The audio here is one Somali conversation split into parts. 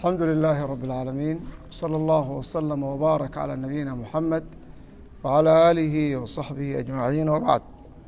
الحمد لله رب العالمين، صلى الله وسلم وبارك على نبينا محمد وعلى آله وصحبه أجمعين، وبعد.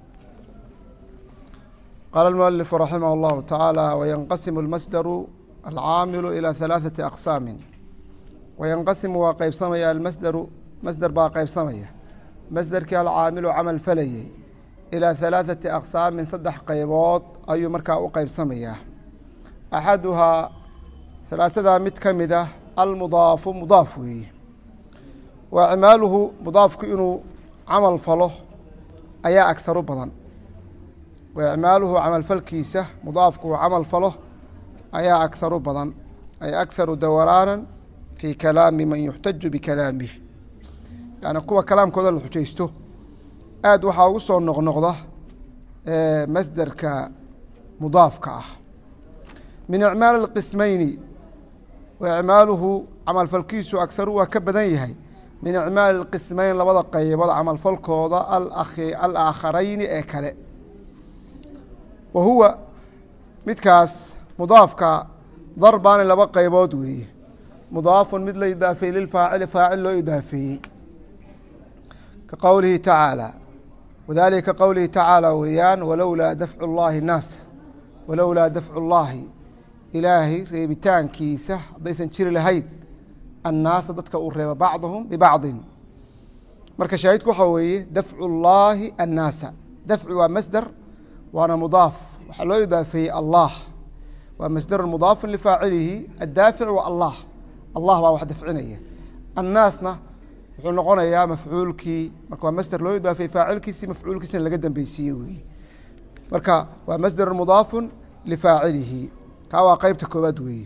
قال المؤلف رحمه الله تعالى: وينقسم المصدر العامل إلى 3 أقسام. وينقسم waa qaybsamaya المصدر مصدر baa qaybsamaya masderkii alcaamilu camal falayey ilىa 3 أqsaamin 3 qaybood ayuu markaa u qaybsamayaa. axaduhaa 3daa mid ka mid ah almudaafu mudaaf weeye, wa icmaaluhu mudaafku inuu camal falo ayaa agharu badan. wa icmaaluhu camalfalkiisa mudaafku uu camal falo ayaa agharu badan, ay agharu dawaraanan fi kalaami man yuxtaju bikalaamih. yani kuwa kalaamkooda la xujaysto aad waxaa ugu soo noqnoqda masderka mudaafka ah. min icmaali اqismayni, wa icmaaluhu camalfalkiisu agharu waa ka badan yahay min icmaali اqismayn labada qaybood camalfalkooda alaaakharayni ee kale. wa huwa midkaas mudaafka darbaani 2 qaybood weeye. mudaafun mid la idaafeeyey lilfaacili faacil loo idaafeeyey, ka qowlihi tacaalى, wadalika ka qowlihi tacaalى weeyaan: walowlaa dafcu llaahi الnaasa, walowlaa dafcu llaahi ilaahay reebitaankiisa haddaysan jiri lahayn annaasa dadka uu reeba bacduhum bibacdin. marka shaahidku waxaa weeye dafcu llaahi annaasa. dafci waa masder waana mudaaf, waxaa loo idaafeeyey allah, waa masder mudaaf lifaacilihi. addaafic waa allah, allah baa wax dafcinaya. annaasna wuxuu noqonayaa mafcuulkii, marka waa masder loo idaafeeyey faacilkiisi, mafcuulkiisina laga dambeysiiye weeye. marka waa masder mudaafun lifaacilihi. kaa waa qeybta koobaad weeye.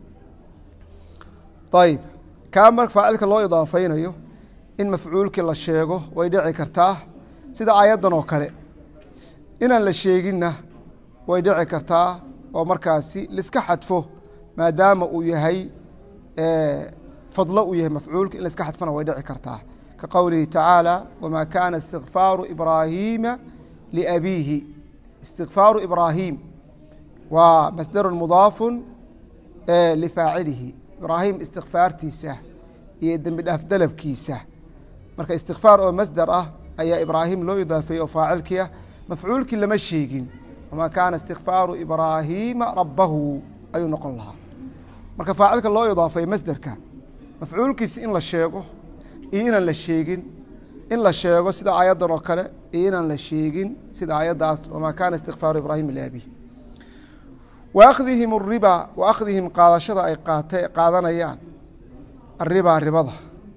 ayib, kaa marka faacilka loo idaafeynayo in mafcuulkii la sheego way dhici kartaa, sida aayaddan oo kale. inaan la sheeginna way dhici kartaa oo markaasi liska xadfo, maadaama uu yahay fadlo uu yahay mafcuulka, in laiska xadfana way dhici kartaa, ka qowlihi tacaalى: wamaa kaana istikfaaru ibraahiima liabiihi. istikfaaru ibraahim waa masdaru mudaafun lifaacilihi. ibraahim istikfaartiisa iyo dembi dhaaf dalabkiisa. marka istikfaar oo masdar ah ayaa ibraahim loo idaafeeyey oo faacilkii ah, mafcuulkii lama sheegin. wamaa kaana istikfaaru ibraahiima rabbahu ayuu noqon lahaa. marka faacilka loo idaafeeye masderka mafcuulkiisa in la sheego iyo inaan la sheegin. in la sheego sida aayaddan oo kale iyo inaan la sheegin sida aayaddaas: wamaa kaana istikfaaru ibraahima liabiih. wa akhdihim الriba, wa akhdihim qaadashada ay qaadanayaan aribaa ribada,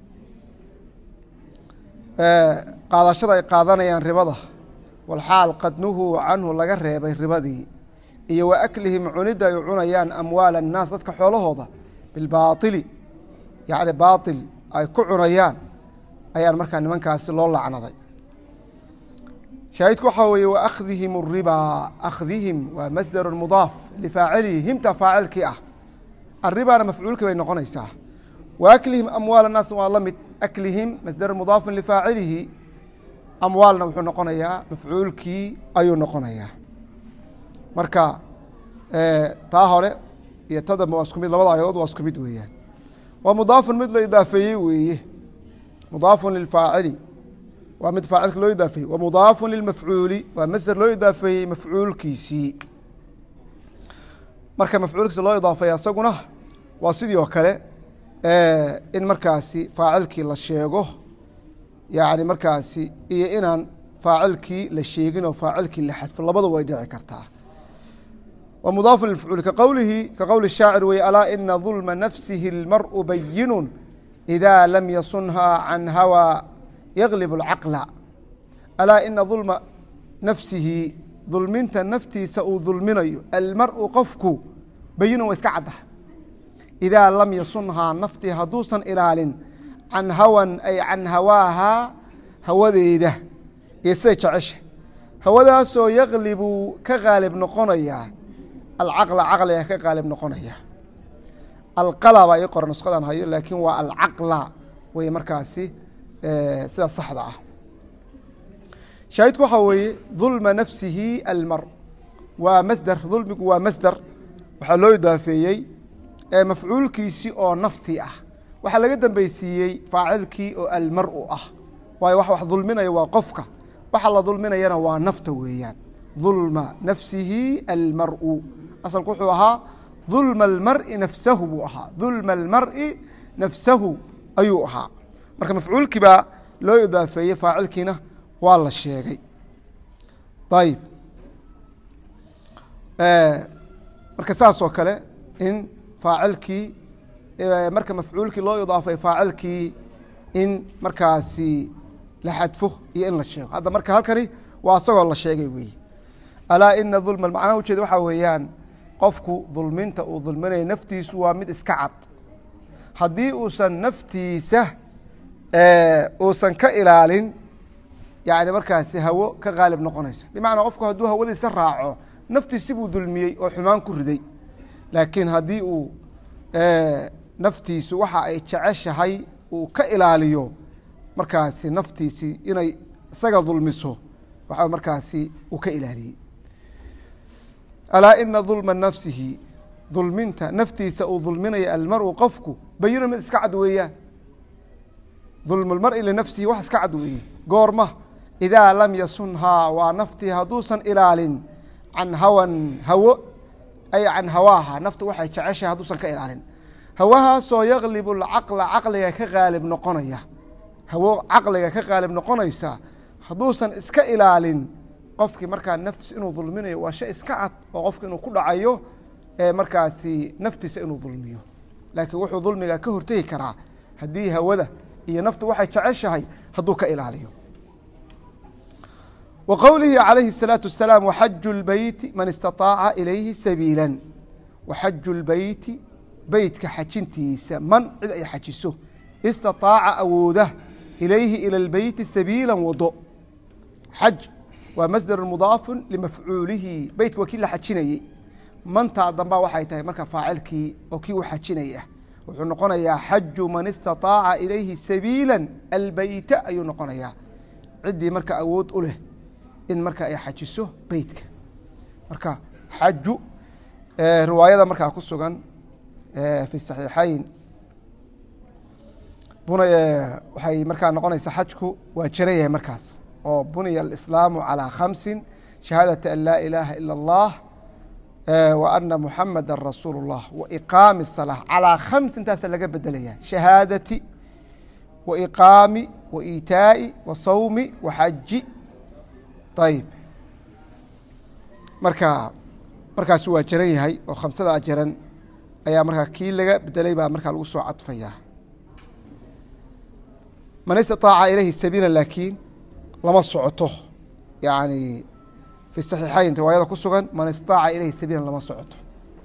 qaadashada ay qaadanayaan ribada, walxaal qad nuhuu canhu laga reebay ribadii, iyo wa aklihim cunidda ay cunayaan amwaala الnaas dadka xoolahooda bilbaaطili, yacni baaطil ay ku cunayaan ayaan markaa nimankaasi loo lacnaday. shaahidku waxaa weeye: wa akhdihim الribaa. akhdihim waa masdaru mudaaf lifaacilihi, himta faacilkii ah. arribaana mafcuulkii bay noqonaysaa. wa aklihim amwaal الnaas waa la mid. aklihim masdaru mudaafun lifaacilihi, amwaalna wuxuu noqonayaa mafcuulkii ayuu noqonayaa. marka taa hore iyo ta dambe waa isku mid, labada aayadood waa isku mid weeyaan. waa mudaafun mid la idaafeeyey weeye. mudaafun lilfaacili waa mid faacilka loo idaafeeyey. wa mudaafun lilmafcuuli waa masder loo idaafeeyey mafcuulkiisii. marka mafcuulkiisa loo idaafeeya isaguna waa sidii oo kale, in markaasi faacilkii la sheego, yani markaasi, iyo inaan faacilkii la sheegin oo faacilkii la xadfo, labada way dhici kartaa. wa mudaafun lilmafcuuli ka qowli shaacir weye: alaa ina dulma nafsihi اlmarءu bayinu إida lam yasunha can hawى yaglib اlcaqla. alaa ina dulma nafsihi, dulminta naftiisa uu dulminayo, almar'u qofku, bayinun wa iska cadda. idaa lam yasunhaa naftii hadduusan ilaalin can hawan, ay can hawaahaa hawadeeda iyo siday jecesha, hawadaasoo yaglibu ka qaalib noqonaya alcaqla, caqliga ka qaalib noqonaya. alqala baa ii qoran nusqadan hayo, laakiin waa alcaqla wey markaasi sida saxda ah. shaahidku waxaa weeye dulma nafsihi almar waa masder. dulmigu waa masder, waxaa loo idaafeeyey mafcuulkiisii oo naftii ah waxaa laga dambeysiiyey faacilkii oo almar'u ah waayo wax dulminaya waa qofka waxa la dulminayana waa nafta weeyaan dulma nafsihi almar'u asalku wuxuu ahaa dulma almar'i nafsahu buu ahaa dulma almar'i nafsahu ayuu ahaa marka mafcuulkii baa loo idaafeeyey faacilkiina waa la sheegay ayib marka saas oo kale in faacilkii marka mafcuulkii loo idaafay faacilkii in markaasi la xadfo iyo in la sheego hadda marka halkani waa isagoo la sheegay weeye alaa ina dulma macnaha ujeeda waxaa weeyaan qofku dulminta uu dulminaya naftiisu waa mid iska cad haddii uusan naftiisa uusan ka ilaalin yani markaasi hawo ka qaalib noqonaysa bimacnaa qofku hadduu hawadiisa raaco naftiisi buu dulmiyey oo xumaan ku riday laakiin haddii uu naftiisu waxa ay jeceshahay uu ka ilaaliyo markaasi naftiisi inay isaga dulmiso waxa markaasi uu ka ilaaliyey alaa ina dulma nafsihi dulminta naftiisa uu dulminaya almar'u qofku bayino mid iska cad weeyaan dulmu lmar'i linafsihi wax iska cad weeye goorma idaa lam yasunhaa waa naftii hadduusan ilaalin can hawan hawo ay can hawaaha nafta waxay jeceshahay hadduusan ka ilaalin hawahaasoo yaglibu lcaqla caqliga ka qaalib noqonaya hawo caqliga ka qaalib noqonaysa hadduusan iska ilaalin qofkii markaa naftiisa inuu dulminayo waa shay iska cad oo qofka inuu ku dhacayo markaasi naftiisa inuu dulmiyo laakiin wuxuu dulmiga ka hortegi karaa haddii hawada iyo naftu waxay jeceshahay hadduu ka ilaaliyo wa qowlihi calayhi الsalaaةu wasalaam waxaju اlbeyti man istaطaaca ilayhi sabiila waxaju اlbeyti beytka xajintiisa man cid ay xajiso istaطaaca awooda ilayhi ilى اlbeyti sabiila wado xaj waa masdar mudaafu limafcuulihi beytka waa kii la xajinayey mantaa damba waxay tahay marka faacilkii oo kii u xajinaya wuxuu noqonayaa xaju man istaطaaca ilayhi sabiila albeyta ayuu noqonayaa ciddii marka awood u leh in marka ay xajiso beytka marka xaju riwaayada markaa ku sugan fi صaxiixayn waxay markaa noqonaysaa xajku waa jira yahay markaas oo buniya alislaamu calىa khamsi shahaadata an laa ilaaha ilا اllah wa ana muxamada rasuulu الlah wa iqaami الsalaa calىa khamsi intaasa laga bedelaya shahaadati wa iqaami wa iitaa'i wa sawmi wa xaji ayib markaasu waa jaran yahay oo khamsada jaran ayaa markaa kii laga bedelay baa markaa lagu soo cadfaya man istaطaaca ilayhi sabiila laakiin lama socoto yani fi صaxiixayn riwaayada ku sugan man istaطaaca ilayhi sabiila lama socoto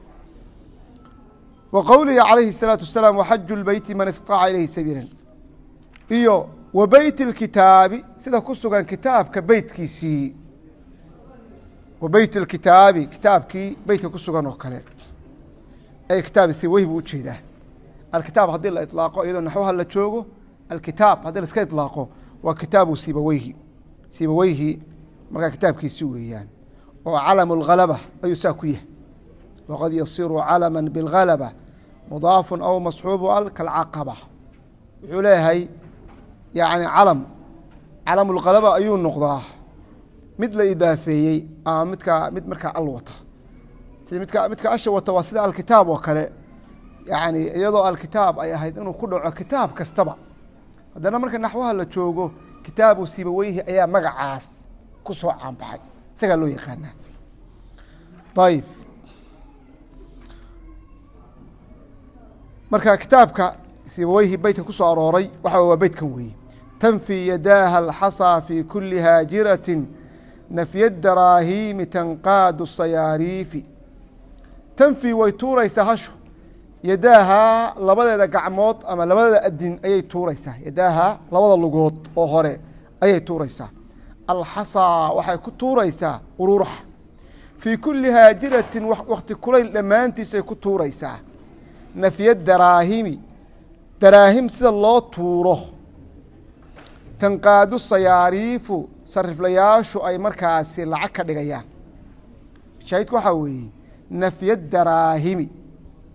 wa qowlihi calayhi الsalaaةu wasalaam waxaju اlbeyti man istaطaaca ilayhi sabiila iyo wa beyt اlkitaabi sida ku sugan kitaabka beytkiisii wa beyt اlkitaabi kitaabkii beytka ku sugan oo kale ay kitaab siweyhi buu ujeedaa alkitaab haddii la iطlaaqo iyadoo naxwaha la joogo alkitaab haddii la iska iطlaaqo waa kitaabu sibaweyhi markaa kitaabkiisi weeyaan oo calamu اlgalaba ayuu saa ku yahay waqad yasiru calama biاlgalaba mudaafu aw masxuubu al kalcaqaba wuxuu leeyahay yani calamu اlgalaba ayuu noqdaa mid la idaafeeyey ama mid markaa al wata sida midka asha wata waa sida alkitaab oo kale yani iyadoo alkitaab ay ahayd inuu ku dhaco kitaab kastaba haddana marka naxwaha la joogo kitaabu sibaweyhi ayaa magacaas ku soo caanbaxay isagaa loo yaqaanaa ayib marka kitaabka sibaweyhi beytka ku soo arooray waxa waa beytkan weeye tanfi yadaaha alxasaa fi kuli haajirati nafya daraahiimi tanqaadu sayaariifi tanfi way tuuraysaa hashu yadaaha labadeeda gacmood ama labadeeda adin ayay tuuraysaa yadaaha labada lugood oo hore ayay tuuraysaa alxasaa waxay ku tuuraysaa ururax fii kuli haajiratin wakti kulayl dhammaantiisay ku tuuraysaa nafya daraahimi daraahim sida loo tuuro tanqaadu sayaariifu sariflayaashu ay markaasi lacag ka dhigayaan shaahidku waxaa weeye nafya daraahimi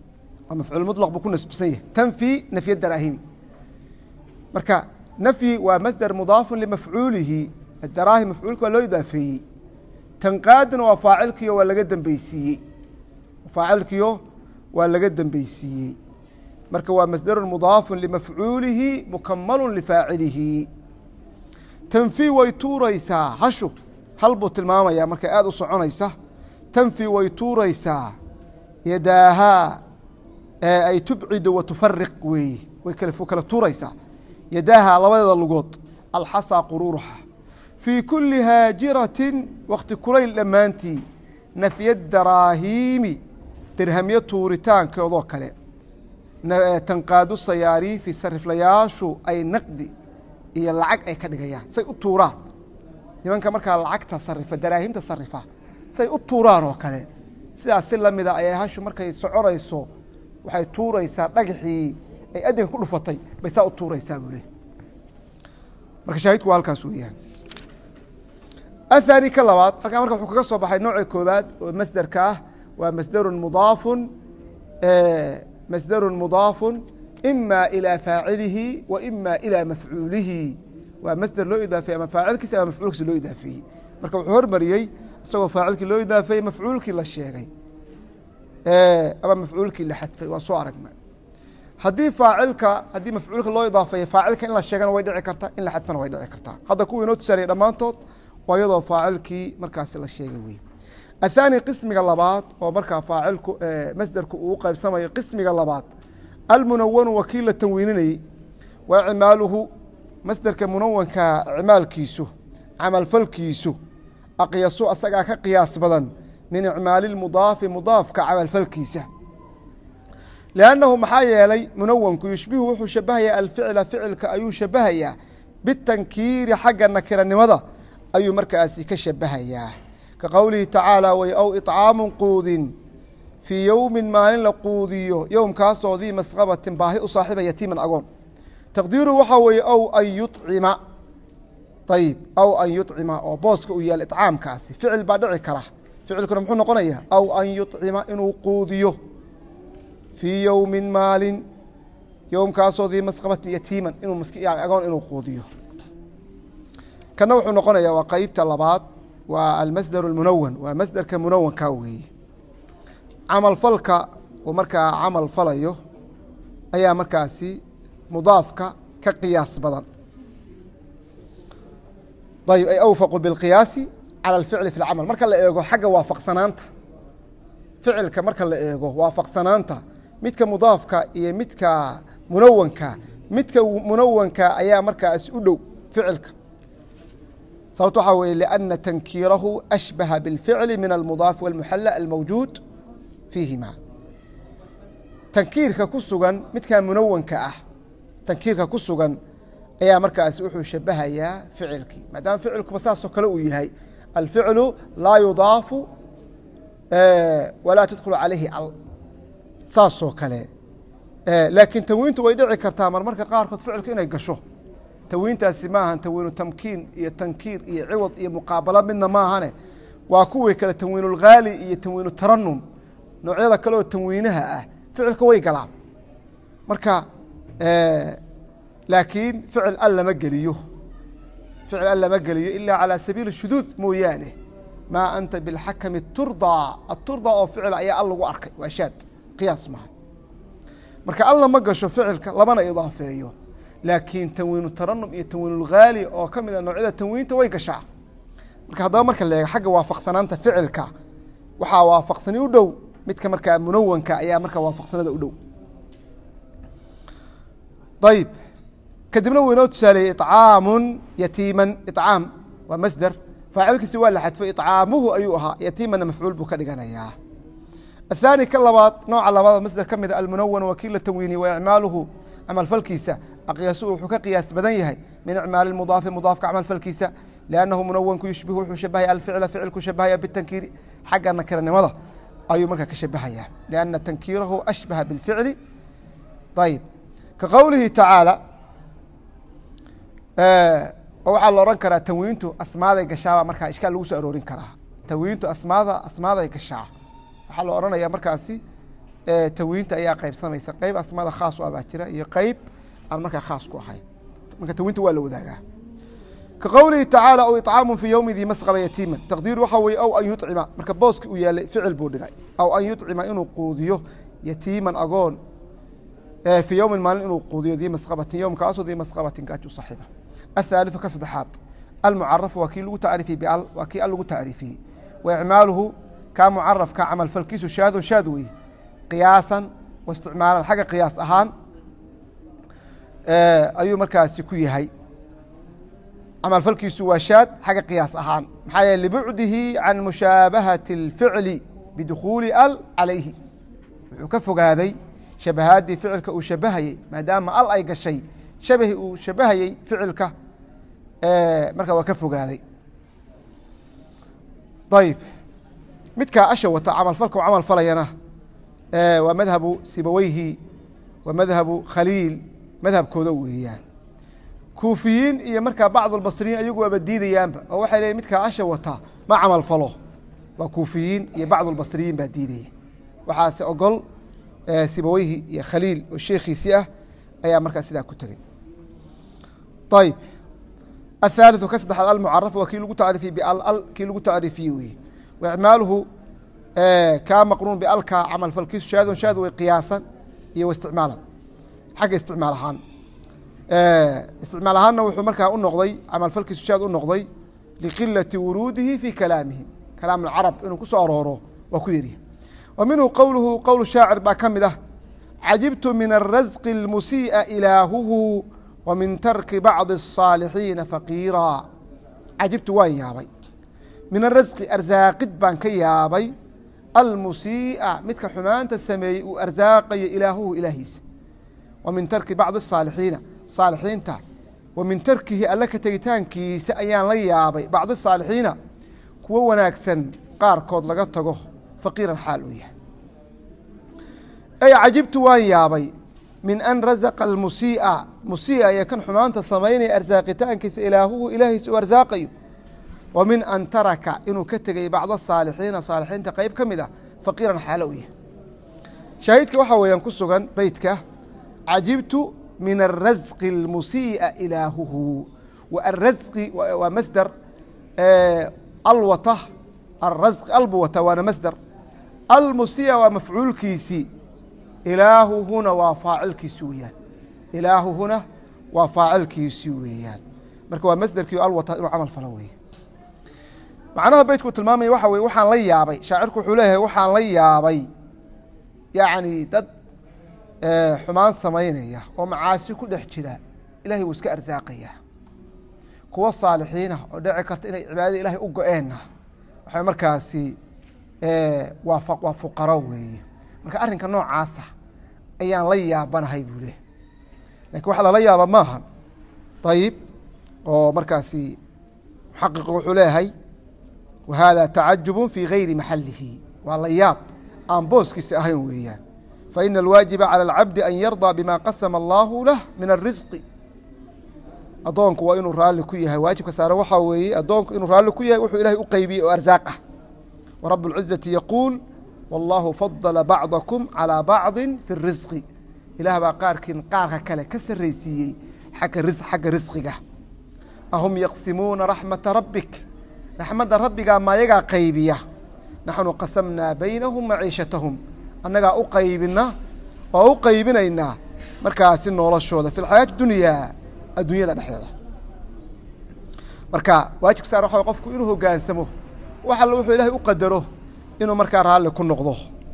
مفعول مطلق بكون نسبسيه تنفي نفي الدراهم مركا نفي ومصدر مضاف لمفعوله الدراهم مفعولك ولا يضافي تنقاد وفاعلك ولا قدم بيسي فاعلك ولا قدم بيسي مركا ومصدر مضاف لمفعوله مكمل لفاعله تنفي ويتوريسا هشو هلبو تلماما يا مركا آدو صعونيسا تنفي ويتوريسا يداها أي تبعد وتفرق ويكلفو كلا توريسا يداها لبدا اللقوط الحصى قرورها في كل هاجرة وقت كليل لمانتي نفي الدراهيم درهمية توريتان كيوضو كلا تنقادو السياري في صرف لياشو أي نقدي إيا العق أي كدقيا سي التوران لمن كمركا العق تصرف الدراهم تصرفها سي التوران وكلا سيدا سلم إذا أي هاشو مركا يسعور يسو وحي تورا يسا نقحي أي أدن كله فطي بيسا التورا يسابوا ليه مركا شاهدكو هالكاسويان الثاني كاللوات مركا مركا حكوكا صباحي نوع كوباد ومصدر كاه ومصدر مضاف إما إلى فاعله وإما إلى مفعوله ومصدر لو إضافي أما فاعلك سأما مفعولك لو إضافي مركا وحور مريي سوى فاعلك لو إضافي مفعولك لا شيء أما مفعولك اللي حدفي وصوارك ما هدي فاعلك هدي مفعولك لو إضافي فاعلك إن لا شيء ويدعي كرتا إن لا حدفنا ويدعي كرتا هذا كوي نوت سري لما أنتط ويضاف فاعلك مركز لا شيء وي الثاني قسم قلبات ومركز فاعلك مصدرك وقع بسمي قسم قلبات المنون وكيل التنويني وعماله مصدرك منون كعمال كيسو عمل فالكيسو أقيسو أسقى كقياس بدن من إعمال المضاف مضاف كعمل فالكيسة لأنه محايا لي منون يشبهه شبهي الفعل فعل كأيو شبهي بالتنكير حق النكر النمضة أي مركز كشبهي كقوله تعالى أو إطعام قوذ في يوم ما لقوذيه يوم كاسو ذي مسغبة باهئ صاحب يتيما أقوم تقديره وحوي أو أن يطعم طيب أو أن يطعم أو بوسك ويا الإطعام كاسي فعل بعد عكره فعل كنا محن قنية أو أن يطعم إنه قوذيه في يوم مال يوم كاسو ذي مسغبة يتيما إنه مسكين يعني أقول إنه قوذيه كنا محن قنية وقيب طلبات والمصدر المنون ومصدر كمنون كاوي عمل فلك ومركا عمل فليه أي مركاسي مضافك كقياس بدن طيب أي أوفق بالقياس على الفعل في العمل مركا اللي إيجو حاجة وافق سنانته فعل كمركا اللي إيجو وافق سنانته متك مضافك إيه متك منونك متك منونك أي مركا أسئلو فعلك صوت حوي لأن تنكيره أشبه بالفعل من المضاف والمحلى الموجود فيهما تنكيرك كسوغان متك منونك تنكيرك كسوغان أي مركز وحو شبهها يا فعلك ما دام فعلك بساسو كلو يهي الفعل لا يضاف ولا تدخل عليه ساسو كله لكن توينته ويدعي كرتا مركا قاركود فعلك إنه يقشو توينته سماها توين تمكين يا تنكير يا عوض يا مقابلة منا ما هنا وكوي كلا توين الغالي يا توين الترنم نوعية كلو تنوينها فعلك ويقلع مركا لكن فعل ألا مجليه فعل ألا مجليه إلا على سبيل الشذوذ مويانه ما أنت بالحكم الترضى أو فعل أي الله وأرك وأشاد قياس معه مركا الله مجش فعلك لمن إضافيه لكن تنوين الترنم يتنوين الغالي أو كم من النوعية تنوين تويقشع مركا هذا مركا اللي حاجة وافق سنانته فعلك وحا وافق سني ودو متك مركا منون كأيا مركا وافق سنة ودو طيب كدبنا وينوت سالي إطعام يتيما إطعام ومصدر فاعلك سوى لحد في إطعامه أيها يتيما مفعول بكدغنا إياه الثاني كلمات نوع على بعض مصدر كم إذا المنون وكيل التنوين وإعماله عمل فالكيسة أقيسوه حكا قياس بدنيه من إعمال المضاف مضاف كعمل فالكيسة لأنه منون يشبهه شبه الفعل فعل كشبهه بالتنكير حق النكر النمضة أي مركا كشبهه لأن تنكيره أشبه بالفعل طيب كقوله تعالى waxaa la oran karaa tanwiintu asmaada gashaa marka iska lagu soo aroorin karaa tanwiintu asmaada gashaa waxaa la oranayaa markaasi tawiinta ayaa qaybsamaysa qayb asmaada khaas u abaa jira iyo qayb aan markaa khaas ku ahayn marka tawiinta waa la wadaagaa ka qowlihi tacaala aw iطcaamu fii yowmi dii masqaba yatiiman taqdiir waxaa weeye aw an yuطcima marka booski uu yaalay ficil buu dhigay aw an yuطcima inuu quudiyo yatiiman agoon fii yowmin maalin inuu quudiyo dii masqabatin yowmkaasoo dii masqabatin gaaju saaxiiba athaaliثu ka saddexaad almucarafu waa kii lagu tacriifiyey bial waa kii al lagu tacriifiyey wa icmaaluhu kaa mucarafka camal falkiisu shaadun shaad weye qiyaasan wa isticmaalan xagga qiyaas ahaan ayuu markaasi ku yahay camal falkiisu waa shaad xagga qiyaas ahaan maxaa yeele libucdihi can mushaabahati اlficli bidukhuuli al calayhi wuxuu ka fogaaday shabahaadii ficilka uu shabahayey maadaama al ay gashay shabahi uu shabahayey ficilka markaa waa ka fogaaday ayib midkaa asha wata camal falka u camal falayana waa madhabu sibaweyhi waa madhabu khaliil madhabkooda weeyaan kuufiyiin iyo markaa bacd albasriyiin ayagu waaba diidayaanba oo waxay leeyiin midkaa asha wata ma camal falo waa kuufiyiin iyo bacd albasriyiin baa diidaya waxaase ogol sibaweyhi iyo khaliil oo sheekhiisii ah ayaa markaa sidaa ku tegey ayib athaaliثu ka saddexaad almucaraf waa kii lagu tacriifiyey bial kii lagu tacriifiyey weye wa icmaaluhu kaa maqruun bialka camal falkiisu shaadun shaad way qiyaasan iyo isticmaalan xagga isticmaal ahaan isticmaal ahaanna wuxuu markaa u noqday camal falkiisu shaad u noqday liqilati wuruudihi fi kalaamihi kalaam alcarab inuu ku soo arooro waa ku yeriya wa minhu qowluhu qowl shaacir baa ka mid ah cajibtu min arasqi اlmusii'a ilaahuhu wa min tarki bacdi الصaalixiina faqiira cajibtu waan yaabay min arasqi arsaaqid baan ka yaabay almusii'a midka xumaanta sameeyey uu arsaaqayo ilaahuhu ilaahiisa wa min tarki bacdi الصaalixiina saalixiinta wa min tarkihi alle ka tegitaankiisa ayaan la yaabay bacdi الصaalixiina kuwo wanaagsan qaarkood laga tago faqiiran xaal uu yahay ay cajibtu waan yaabay min an rasaqa almusii'a musii'a iyo kan xumaanta samaynaya arsaaqitaankiisa ilaahuhu ilaahiisa uu arsaaqayo wa min an taraka inuu ka tegay bacda saalixiina saalixiinta qeyb ka mid ah faqiiran xaalo u yahay shaahidka waxaa weeyaan ku sugan beytka cajibtu min arasqi almusii'a ilaahuhu wa arasqi waa masdar alwata arasqi albu wata waana masdar almusii'a waa mafcuulkiisii ilaahuhuna waa faacilkiisi weeyaan ilaahuhuna waa faacilkiisi weeyaan marka waa masderkii alwata inuu camal falo weeye macnaha beytku tilmaamaya waxa weye waxaan la yaabay shaacirku wuxuu leeyahay waxaan la yaabay yacni dad xumaan samaynaya oo macaasi ku dhex jira ilahay wuu iska arsaaqaya kuwa saalixiinah oo dhici karta inay cibaadada ilahay u go-eenna waxay markaasi waa fuqaro weeye marka arrinka noocaasa ayaan la yaabanahay buu leh lakin waxa lala yaaba maahan ayib oo markaasi muxaqiqu wuxuu leeyahay wa hada tacajub fi gayri maxalihi waa la yaab aan booskiisi ahayn weeyaan faina alwaajiba calى اlcabdi an yarضى bima qasama allahu lah min الrisqi adoonku waa inuu raalli ku yahay waajibka saare waxaa weeye adoonku inuu raalli ku yahay wuxuu ilahay u qeybiyey oo arsaaq ah wrab اlcizaةi yaquul wاllahu fadla bacضakum calىa bacضi fi الrisqi ilaah baa qaarkiin qaarka kale ka saraysiiyey xagga risqiga ahum yaqsimuuna raxmata rabbik raxmadda rabbigaa maayagaa qaybiya naxnu qasamnaa baynahum maciishatahum annagaa u qaybina oo u qaybinaynaa markaasi noloshooda fi lxayaati dunyaa adduunyada dhexdeeda marka waajibka saar waxa qofku inuu hogaansamo wax alla wuxuu ilahay u qadaro inuu markaa raalli ku noqdo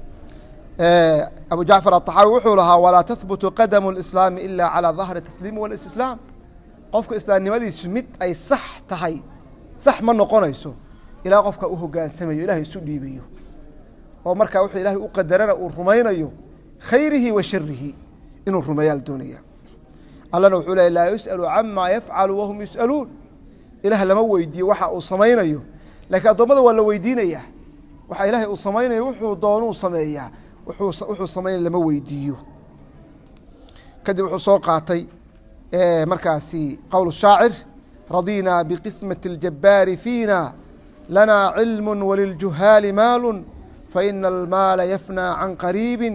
abu jacfar aلطaxaawi wuxuu lahaa walaa tahbutu qadamu اlislaami ila calى dahri tasliimi wاlistislaam qofka islaamnimadiisu mid ay sax tahay sax ma noqonayso ilaa qofka u hogaansamayo ilahay isu dhiibayo oo markaa wuxuu ilahay u qadarana uu rumaynayo khayrihi wa sharihi inuu rumeeyaa la doonaya allana wuxuu lehy laa yusأalu cama yafcalu wahum yus'aluun ilaah lama weydiiyo waxa uu samaynayo lakiin addoommada waa la weydiinaya waxa ilaahay uu samaynayo wuxuu doonuu sameeyaa wuxuu samaynaya lama weydiiyo kadib wuxuu soo qaatay markaasi qowl shaacir radinaa biqismaةi اljabaari fiina lanaa cilm waliljuhaali maalu faina almaala yafnى can qariibi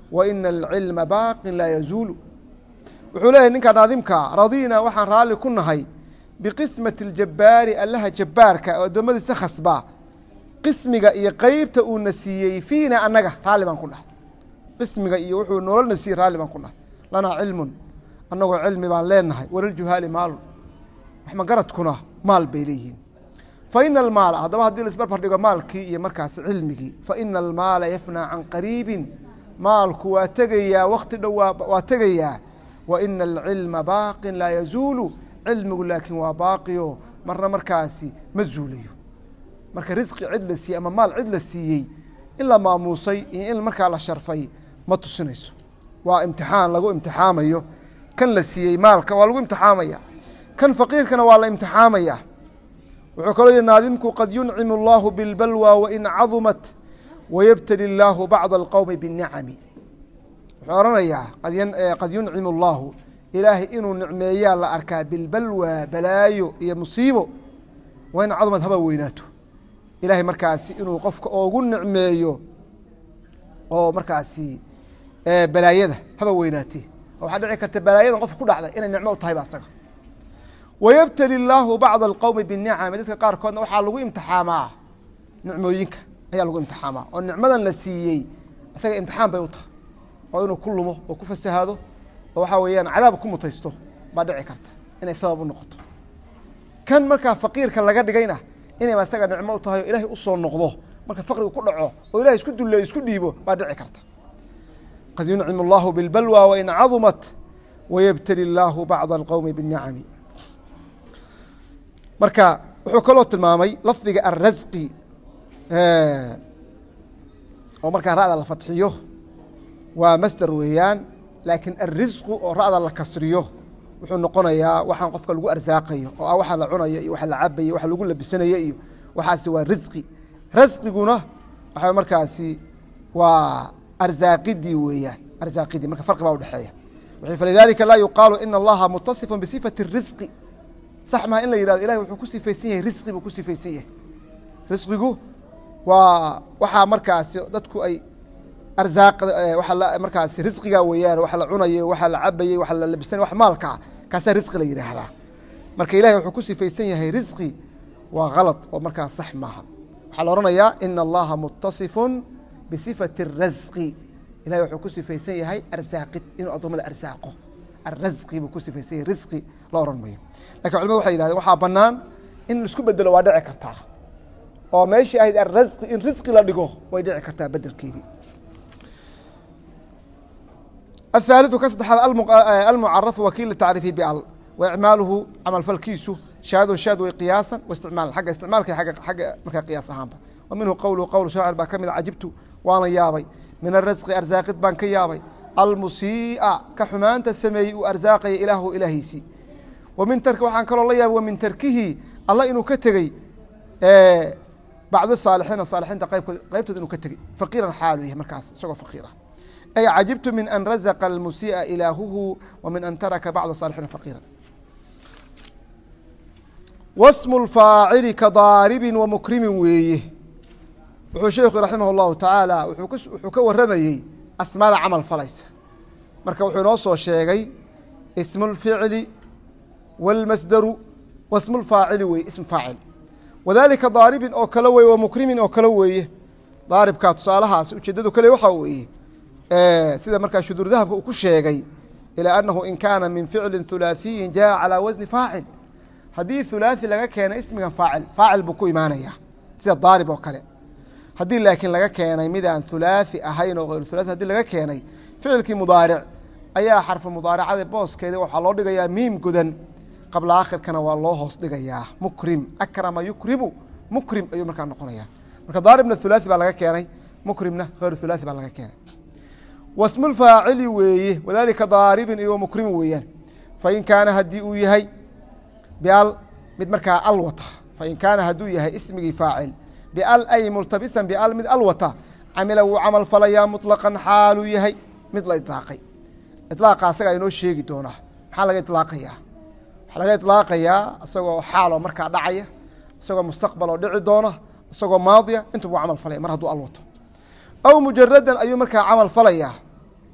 waina alcilma baaqin laa yazuulu wuxuu leeyahy ninka naadimka radiina waxaan raalli ku nahay biqismati اljabbaari allaha jabbaarka oo addoommadiisa khasbaa qismiga iyo qeybta uuna siiyey fiina annaga raalli baan ku nahay qismiga iyo wuxuu nololna siiyey raalli baan ku nahay lanaa cilmun annagoo cilmi baan leenahay waliljuhaali maalun wax magaradkuna maal bay leeyihiin faina almaala haddaba haddii la isbarbar dhigo maalkii iyo markaas cilmigii faina almaala yafnaa can qariibin maalku waa tegayaa wakti dhow waa tegayaa waina alcilma baaqin laa yazuulu cilmigu laakiin waa baaqiyo marna markaasi ma zuulayo marka risqi cid la siiyey ama maal cid la siiyey in la maamuusay iyo in markaa la sharfay ma tusinayso waa imtixaan lagu imtixaamayo kan la siiyey maalka waa lagu imtixaamaya kan faqiirkana waa la imtixaamaya wuxuu kaloo yihi naadimku qad yuncimu اllahu biاlbalwa wain cadumat wayabtali اllaahu bacda alqowmi biاnicami wuxuu oranayaa qad yuncimu اllahu ilaahay inuu nicmeeyaa la arkaa bilbalwa balaayo iyo musiibo wain cadumad haba weynaato ilaahay markaasi inuu qofka ogu nicmeeyo oo markaasi balaayada haba weynaatee waxaa dhici karta balaayadan qofka ku dhacday inay nicmo u tahay ba asaga wayabtali اllaahu bacda alqowmi binicami dadka qaarkoodna waxaa lagu imtixaamaa nicmooyinka ayaa lagu imtixaamaa oo nicmadan la siiyey isaga imtixaan bay u tahay oo inuu ku lumo oo ku fasahaado oo waxaa weeyaan cadaab ku mutaysto baa dhici karta inay sabab u noqoto kan markaa faqiirka laga dhigayna inayba isaga nicmo u tahay oo ilaahay usoo noqdo marka faqrigu ku dhaco oo ilahay isku duleeyo isku dhiibo baa dhici karta qad yuncimu اllahu biاlbalwa wain cadumat wayabtali اllaahu bacda alqowmi biاnicami marka wuxuu kaloo tilmaamay lafdiga alrasqi oo markaa ra'da la fatxiyo waa masder weeyaan laakiin alrisqu oo ra'da la kasriyo wuxuu noqonayaa waxaan qofka lagu arsaaqayo oo ah waxa la cunayo iyo waxa la cabayo waxa lagu labisanayo iyo waxaasi waa risqi rasqiguna waxa markaasi waa arsaaqidii weeyaan arsaaqidii marka farqi baa udhexeeya falidalika laa yuqaalu ina allaha mutasifun bisifati الrisqi sax maha in la yihahdo ilahay wuxuu ku sifaysan yahay risqi buu ku sifaysan yahay risqigu waa waxaa markaasi dadku ay arsaaqda waa markaasi risqiga weeyaan waxa la cunayo waxa la cabayey waxa la labisanay wax maalkaa kaasaa risqi la yidhaahdaa marka ilahay wuxuu ku sifaysan yahay risqi waa kalad oo markaas sax maaha waxaa la ohanayaa ina allaha mutasifun bisifati الrasqi ilahay wuxuu ku sifaysan yahay arsaaqid inuu addoommada arsaaqo arasqi buu ku sifaysan yahay risqi la ohan mayo lakin culimadu waxay yihahdeen waxaa banaan in laisku bedelo waa dhici kartaa oo meeshii ahayd arasqi in risqi la dhigo way dhici kartaa bedelkeedii الثالث ka saddexaad almucarafu wakiil litacriifi bal waicmaaluhu camal falkiisu shaadun shaad way qiyaasan waisticmaal agga isticmaalka agga markaa qiyaas ahaanba wa minhu qowluhu qowl shaacir baa ka mid a cajibtu waana yaabay min arasqi arsaaqid baan ka yaabay almusii'a ka xumaanta sameeyey uu arsaaqaya ilaahu ilaahiisii wa min tarki waxaan kaloo la yaabay wa min tarkihi alla inuu ka tegey bacd saalixiina saalixiinta qaybtood inuu ka tegey faqiiran xaalu yahay markaas isagoo faqiira ay cajibtu min an razaqa almusii'a ilaahuhu wa min an taraka bacda saalixiina faqiira wasmu lfaacili ka daaribin wa mukrimin weeye wuxuu sheekhu raximah اllahu tacaala wuxuu ka waramayey asmaada camal falaysa marka wuxuu inoo soo sheegay ismu اlficli wاlmasdaru wasmu lfaacili weye ism faacil wadalika daaribin oo kale weye wa mukrimin oo kale weeye daaribka tusaalahaas ujeedadu kale waxaa weeye sida markaa shuduur dahabka uu ku sheegay ilaa anahu in kaana min ficli hulaaثiyin jaa calىa wasni faacil haddii hulaaثi laga keenay ismigan faacil buu ku imaanaya sida daarib oo kale haddii laakiin laga keenay midaan hulaaثi ahayn oo hayr hulaaثi hadii laga keenay ficilkii mudaaric ayaa xarfu mudaaracada booskeeda waxaa loo dhigayaa miim godan qabla akhirkana waa loo hoos dhigayaa mukrim akrama yukrimu mukrim ayuu markaa noqonaya marka daaribna hulaaثi baa laga keenay mukrimna hayr hulaaثi baa laga keenay wasmu lfaacili weeye wadalika daaribin iyo mukrimin weeyaan fain kaana haddii uu yahay bial mid markaa al wata fain kaana hadduu yahay ismigii faacil bial ay multabisan bial mid al wata camila wuu camal falayaa muطlaqan xaaluu yahay mid la iطlaaqay iطlaaqa asagaa inoo sheegi doonaa maxaa laga iطlaaqayaa waxaa laga iطlaaqayaa isagoo xaaloo markaa dhacaya isagoo mustaqbaloo dhici doona isagoo maadiya intubu camal falaya mar hadduu al wato aw mujaradan ayuu markaa camal falayaa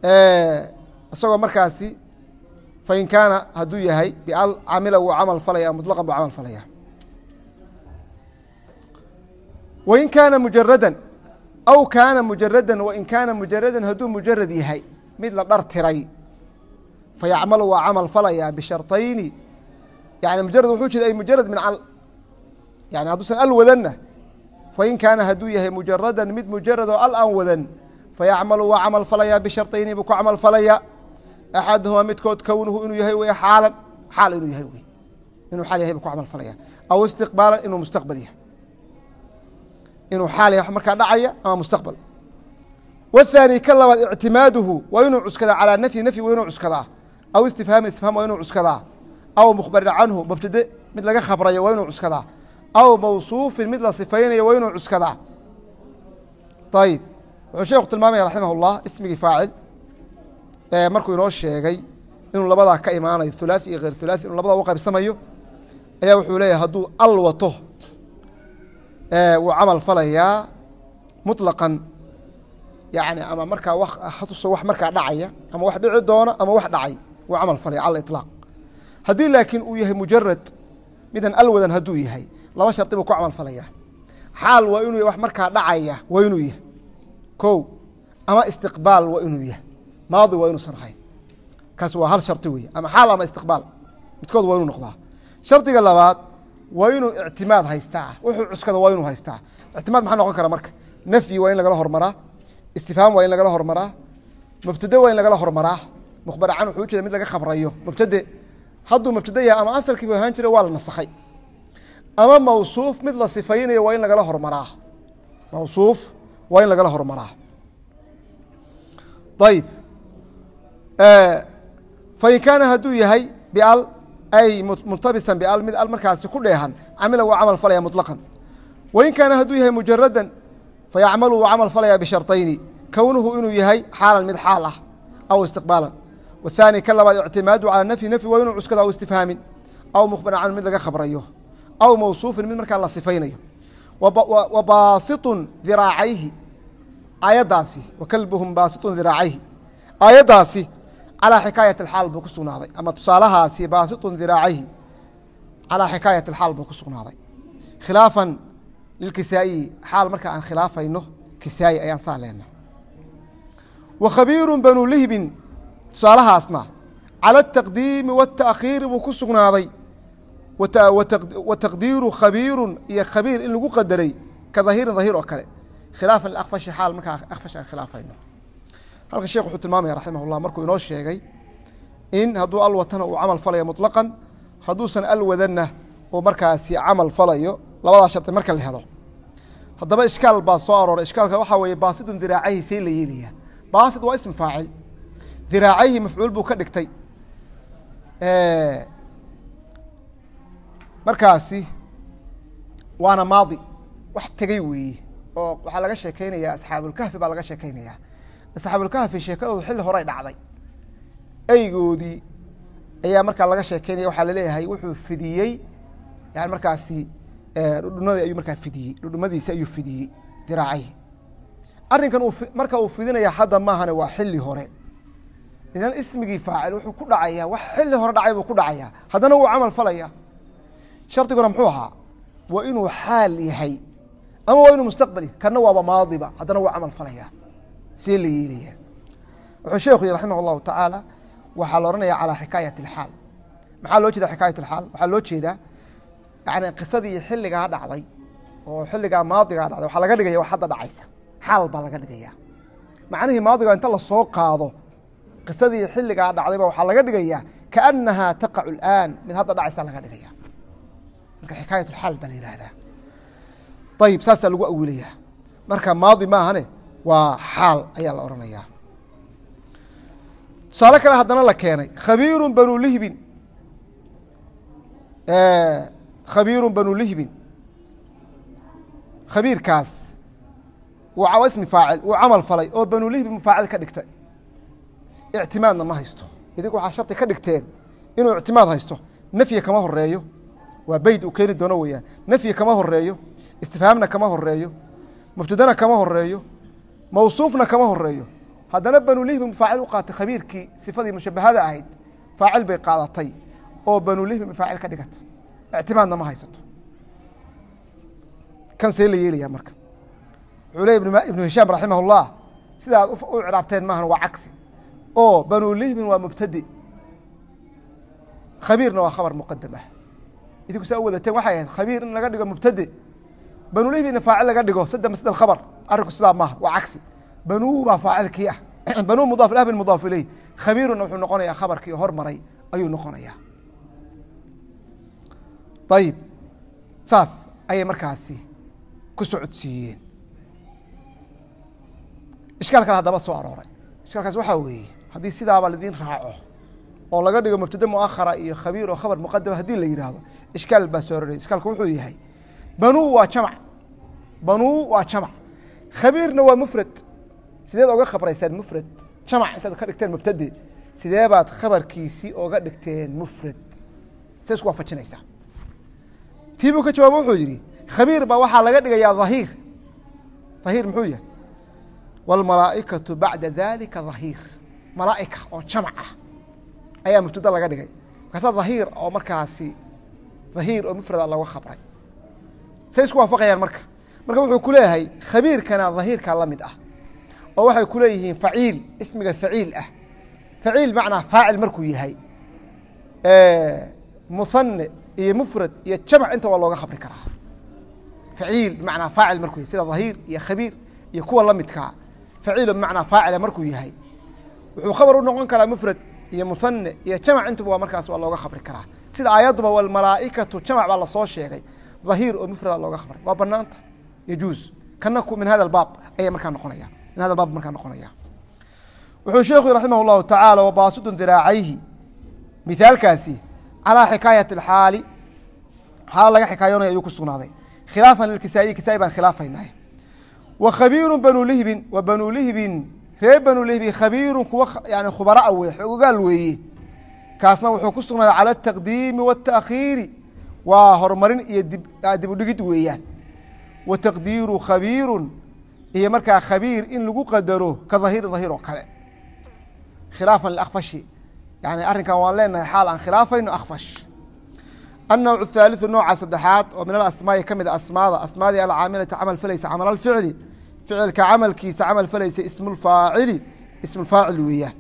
isagoo markaasi fain kaana hadduu yahay bial camila wuu camal falaya muطlaqan buu camal falaya wain kaana mujaradan aw kaana mujaradan wain kaana mujaradan hadduu mujarad yahay mid la dhar tiray fayacmalu waa camal falaya bisharطayni yani mujarad wuxuu jeeda ay mujarad min al yani hadduusan al wadanna fain kaana hadduu yahay mujaradan mid mujarad oo al aan wadan fayacmalu waa camal falaya bisharطayni buu ku camal falaya axaduhumaa midkood kownuhu inuu yahay wey xaalan xaal inuu yahay wey inuu xaal yahay buu ku camal falaya aw istiqbaalan inuu mustaqbal yahay inuu xaal yahay wax markaa dhacaya ama mustaqbal wاthaani ka labaad ictimaaduhu waa inuu cuskadaa calaa nafyi nafyi waa inuu cuskadaa aw istifhaami istifhaam waa inuu cuskadaa aw mukhbarin canhu mubtade mid laga khabrayo waa inuu cuskadaa aw mawsuufin mid la sifaynayo waa inuu cuskadaa ayib wuxuu sheekhu tilmaamaya raximah اllah ismigii faacil markuu inoo sheegay inuu labadaa ka imaanayo hulaaثi iyo غeyr hulaaثi inuu labada u qaybsamayo ayaa wuxuu leeyahay hadduu al wato wuu camal falayaa muطlaqan yani ama markaa hatuso wax markaa dhacaya ama wax dhici doona ama wax dhacay wuu camal falaya cala iطlaaq haddii laakiin uu yahay mujarad midan al wadan hadduu yahay laba shardi buu ku camal falaya xaal waa inuu yahy wax markaa dhacaya waa inuu yahay ko ama istiqbaal waa inuu yahay maadi waa inuusan ahayn kaas waa hal shardi weeye ama xaal ama istiqbaal midkood waa inuu noqdaa shardiga labaad waa inuu ictimaad haystaa wuxuu cuskada waa inuu haystaa ictimaad maxaa noqon kara marka nafyi waa in lagala hormaraa istifhaam waa in lagala hormaraa mubtade waa in lagala hormaraa mukhbara can wuxuu ujeeda mid laga khabrayo mubtade hadduu mubtade yahay ama asalkiibu ahaan jira waa la nasakhay ama mawsuuf mid la sifaynayo waa in lagala hormaraa mawsuuf waa in lagala hormaraa ayib fain kaana hadduu yahay bial ay multabisan bial mid al markaasi ku dheehan camila wuu camal falaya muطlaqan wain kaana hadduu yahay mujaradan fayacmalu wuu camal falaya bisharطayni kownuhu inuu yahay xaalan mid xaal ah aw istiqbaalan wاthaani ka labaad ictimaadu calى nafyi nafyi waa inuu cuskada aw istifhaamin aw mukhbaran canhu mid laga khabrayo aw mawsuufin mid markaa la sifaynayo wa baasiطun diraacayhi aayaddaasi wakalbuhum baasiطun diraacayhi aayaddaasi calىa xikaayat اxaal buu ku sugnaaday ama tusaalahaasi baasiطun diraacayhi calىa xikaayat اxaal buu ku sugnaaday khilaafan lilkisaa'iyi xaal marka aan khilaafayno kisaayi ayaan saa leena wa khabiiru banu lihbin tusaalahaasna calى الtaqdiimi wالtaأkhiiri buu ku sugnaaday wa taqdiiru khabiiru iyo khabiir in lagu qadaray ka dahiirin dahiir oo kale khilaafan liakfashi xaal markaa akfash aan khilaafayno halka sheekh wuxuu tilmaamaya raximah اllah markuu inoo sheegay in hadduu al watana uu camal falayo muطlaqan hadduusan al wadanna uu markaasi camal falayo labadaa shardi marka la helo haddaba ishkaal baa soo arooray ishkaalka waxaa weeye baasidun diraacayhi see la yeelaya baasid waa ism faacil diraacayhi mafcuul buu ka dhigtay markaasi waana maadi wax tegey weeye oo waxaa laga sheekeynayaa asxaabulkahfi baa laga sheekeynayaa asxaabulkahfi sheekadoodu xilli horey dhacday eygoodii ayaa markaa laga sheekeynaya waxaa laleeyahay wuxuu fidiyey yani markaasi dhudhumadii ayuu markaa fidiyey dhudhumadiisi ayuu fidiyey diraacayhi arrinkan marka uu fidinaya hadda maahane waa xilli hore idan ismigii faacil wuxuu ku dhacayaa wax xilli hore dhacay buu ku dhacayaa haddana wuu camal falaya shardiguna muxuu ahaa waa inuu xaal yahay ama waa inuu mustaqbal yahay kana waaba maadiba haddana wuu camal falaya see la yeelaya wuxuu sheekhu yihi raximah اllahu tacaala waxaa la ohanaya calىa xikaayat اlxaal maxaa loo jeeda xikaayat اlxaal waxaa loo jeedaa yani qisadii xilligaa dhacday oo xilligaa maadigaa dhacday waxaa laga dhigaya wax hadda dhacaysa xaal baa laga dhigaya macnihii maadiga inta lasoo qaado qisadii xilligaa dhacdayba waxaa laga dhigaya kaanaha taqacu اlآan mid hadda dhacaysa laga dhigaya marka xikaayat اlxaal baa la yihahdaa ayib saasaa lagu awilaya marka maadi maahane waa xaal ayaa la odhanaya tusaale kale haddana la keenay khabiiru banu lihbin khabiiru banu lihbin khabiirkaas waa ismi faacil uu camal falay oo banu lihbin faacil ka dhigtay ictimaadna ma haysto idinku waxaa shardi ka dhigteen inuu ictimaad haysto nafyi kama horeeyo waa beyd uu keeni doono weeyaan nafyi kama horeeyo istifhaamna kama horeeyo mubtadana kama horeeyo mawsuufna kama horeeyo haddana banulihbin faacil u qaatay khabiirkii sifadii mushabahada ahayd faacil bay qaadatay oo banulihbin faacil ka dhigatay ictimaadna ma haysato kan see la yeelaya marka wuxuu ley ibnu hishaam raximah اllah sidaad u ciraabteen maahan waa cagsi oo banulihbin waa mubtade khabiirna waa khabar muqadam ah idinku saa u wadateen waxay ahayd khabiir in laga dhigo mubtade banulihbinna faacil laga dhigo sadde masdel khabar arrinku sidaa maaha waa cagsi banuu baa faacilkii ah banuu mudaaf lah bin mudaaf ileyh khabiiruna wuxuu noqonayaa khabarkii hormaray ayuu noqonayaa ayib saas ayay markaasi ku socodsiiyeen ishkaal kale haddaba soo arooray ishkaalkaas waxaa weeye haddii sidaaba laidin raaco oo laga dhigo mubtade muakhara iyo khabiir oo khabar muqadama haddii la yidhaahdo ishkaal baa soo arooraya ishkaalku wuxuu yahay banuu waa jamac banuu waa jamac khabiirna waa mufrad sideed oga khabraysaan mufrad jamac intaad ka dhigteen mubtade sidee baad khabarkiisii oga dhigteen mufrad see isku waafajinaysaa tii buu ka jawaaba wuxuu yidhi khabiir baa waxaa laga dhigayaa dhahiir dhahiir muxuu yahay wاlmalaa'ikatu bacda dalika dhahiir malaa'ika oo jamac ah ayaa mubtada laga dhigay markaasaa dhahiir oo markaasi dhahiir oo mufrada looga khabray say isku waafaqayaan marka wuxuu ku leeyahay khabiirkana dhahiirkaa la mid ah oo waxay ku leeyihiin faciil ismiga faciil ah faciil macnaa faacil markuu yahay muhane iyo mufrad iyo jamac inta waa looga khabri karaa faciil bimacnaa faacil markuu yahay sida dhahiir iyo khabiir iyo kuwa la midkaa faciilo bimacnaa faacila markuu yahay wuxuu khabar u noqon karaa mufrad iyo muhane iyo jamac intuba waa markaas waa looga khabri karaa sida aayadduba walmalaa'ikatu jamac baa lasoo sheegay dhahiir oo mufrada looga khabray waa banaanta yajuuz kana min hada baab ayay markaa noqonaya min hada baab markaa noqonaya wuxuu sheekhu raximah اllahu tacaala wabaasudun diraacayhi mithaalkaasi calىa xikaayati اxaali xaalo laga xikaayoonaya ayuu ku sugnaaday khilaafan lilkisaa'iyi kisaa'i baan khilaafaynay wa khabiiru banulihbin wa banulihbin reer banulihbin khabiirun kuwa yani khubara'a wey xogogaal weeye kaasna wuxuu ku sugnaaday cala ataqdiimi waاtaakhiiri waa horumarin iyo dib udhigid weeyaan wa taqdiiru khabiirun iyo markaa khabiir in lagu qadaro ka dhahiir dhahiir oo kale khilaafan liakfashi yani arrinkan waan leenahay xaal aan khilaafayno akfash annawc athaaliثu nooca saddexaad oo min alasmaa'i ka mid a asmaadii alcaamilati camal falaysa camal alficli ficilka camalkiisa camal falaysa ismulfaacili ismulfaacil weeyaan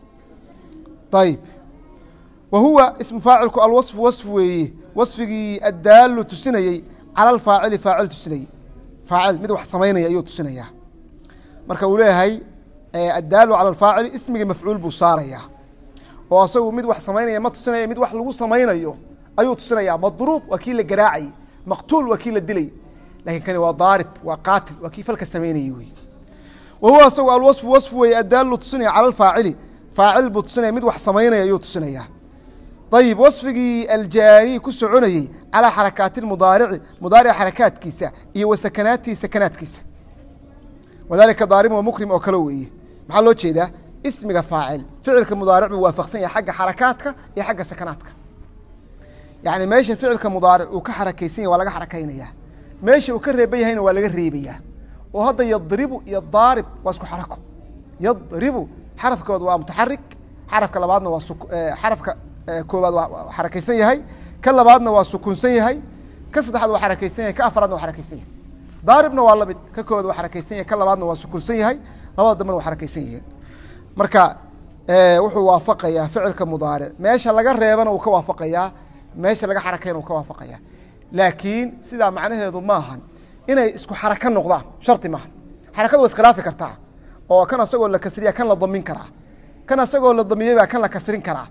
ayib wa huwa ismu faacilku alwaصfu waصf weeye waصfigii addaalu tusinayey cala alfaacili faacil tusinayey faacil mid wax samaynaya ayuu tusinayaa marka uu leeyahay addaalu cala alfaacili ismigii mafcuul buu saarayaa oo asagu mid wax samaynaya ma tusinaya mid wax lagu samaynayo ayuu tusinaya madruub waa kii la garaacayey maqtuul waa kii la dilay lakin kani waa daarib waa qaatil waa kii falka samaynayey wey wa huwa asagu alwaصfu waصf weeye addaalu tusinaya cala alfaacili faacil buu tusinaya mid wax samaynaya ayuu tusinayaa ayib waصfigii aljaari ku soconayey calىa xarakaati mudaarici mudaarica xarakaadkiisa iyo wa sakanaatihi sakanaadkiisa wadalika daarim wa mukrim oo kale weeye maxaa loo jeedaa ismiga faacil ficilka mudaaric buu waafaqsan yahay xagga xarakaadka iyo xagga sakanaadka yani meesha ficilka mudaaric uu ka xarakaysan yahy waa laga xarakaynaya meesha uu ka reeban yahayna waa laga reebaya oo hadda yadribu iyo daarib waa isku xarako yadribu xarafkood waa mutaxarik xarafka labaadna waa xarafka koobaad waa xarakaysan yahay ka labaadna waa sukunsan yahay ka saddexaad waa xarakaysan yahay ka afaraadna waa xarakaysan yahay daaribna waa lamid ka koobaad waa xarakaysan yahay ka labaadna waa sukunsan yahay labada dambena waa xarakaysan yahay marka wuxuu waafaqayaa ficilka mudaaric meesha laga reebana uu ka waafaqayaa meesha laga xarakayna uu ka waafaqayaa laakiin sidaa macnaheedu maahan inay isku xaraka noqdaan shardi maaha xarakadu waa iskhilaafi kartaa oo kan asagoo la kasriya kan la damin karaa kan asagoo la damiyey baa kan la kasrin karaa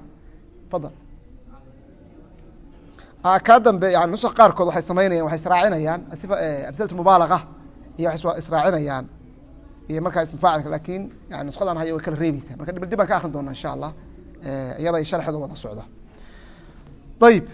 kaa dambe yani nuska qaarkood waxay samaynayan waxay israacinayaan amsilatu mubaalaga iyo waxay israacinayaan iyo markaa ism faacilka lakin yani nusqadan haya way kala reebeysaa marka dib baan ka akrin doona insha allah iyada ay sharxeedu wada socdo ayib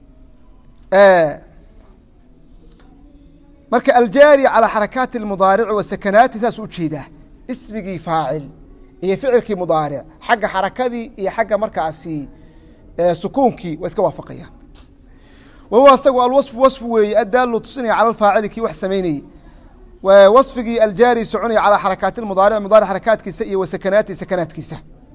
marka aljaari calى xarakaati اmudaarici wa sakanaati saas ujeedaa ismigii faacil iyo ficilkii mudaaric xagga xarakadii iyo xagga markaasi sukuunkii waa iska waafaqayaan wa huwa asagu alwaصfu waصfu weeye addaalu tusinaya cala alfaacili kii wax samaynayey ووصفigii الjاrي soconaya calى xaرaكaaت المضاaرع مضاaرع xaرaكaaتkiisa iyo وسkناaتi سkناaتkiisa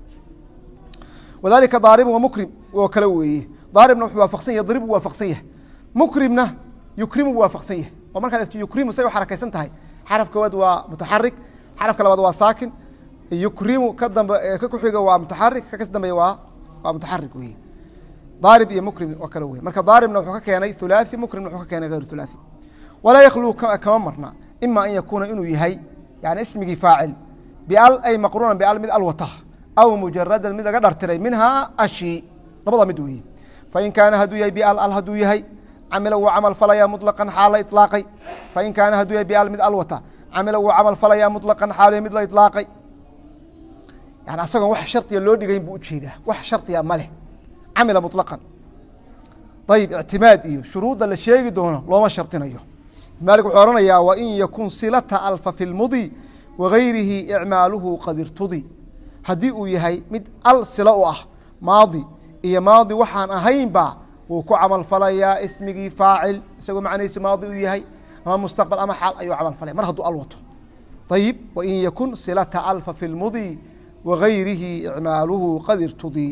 وذلika ضاaرب ومكرم oo kale weeye ضاaربna wuxuu waafqsan yahy ضرب waafqsan yahay مكرمna يukrimu waafqsan yahay oo markaad egto يukrimu say u xarakaysan tahay xarف koowaad waa متaxaرiك xarفka labaad waa saakin يukrimu ka dambe ka kuxiga waa متaxaرiك ka kas dambeeya waa متaxaرiك weye ضاaرب iyo مكرم oo kale weye marka ضاaربna wuxuu ka keenay ثuلاثي مكرمna wuxuu ka keenay غayr ثuلاثي وlaa ykلو kama marna ima an yakuuna inuu yahay yani ismigii faacil bal ay maqruuna bal mid alwata aw mujarada mid laga dhartiray minhaa ashi labada mid weeye fain kaana hadduu yahay bal hadduu yahay camila wuu camal falaya muطlaqan xaal la iطlaaqay fain kaana hadduu yahay bal mid alwata camila wuu camal falaya muطlaqan xaal mid la iطlaaqay yani asagoon wax shardiya loo dhigayn buu ujeedaa wax shardiya ma leh camila muطlaqan ayib ictimaad iyo shuruudda la sheegi doono looma shardinayo maalik wuxuu ohanayaa wain yakun silata alfa fi lmudi wagayrihi icmaaluhu qad irtudi haddii uu yahay mid al silo u ah maadi iyo maadi waxaan ahaynba wuu ku camal falayaa ismigii faacil isagoo macnihiisu maadi u yahay ama mustaqbal ama xaal ayuu camal falaya mar hadduu al wato ayib wain yakun silata alfa fi lmudi wagayrihi icmaaluhu qad irtudi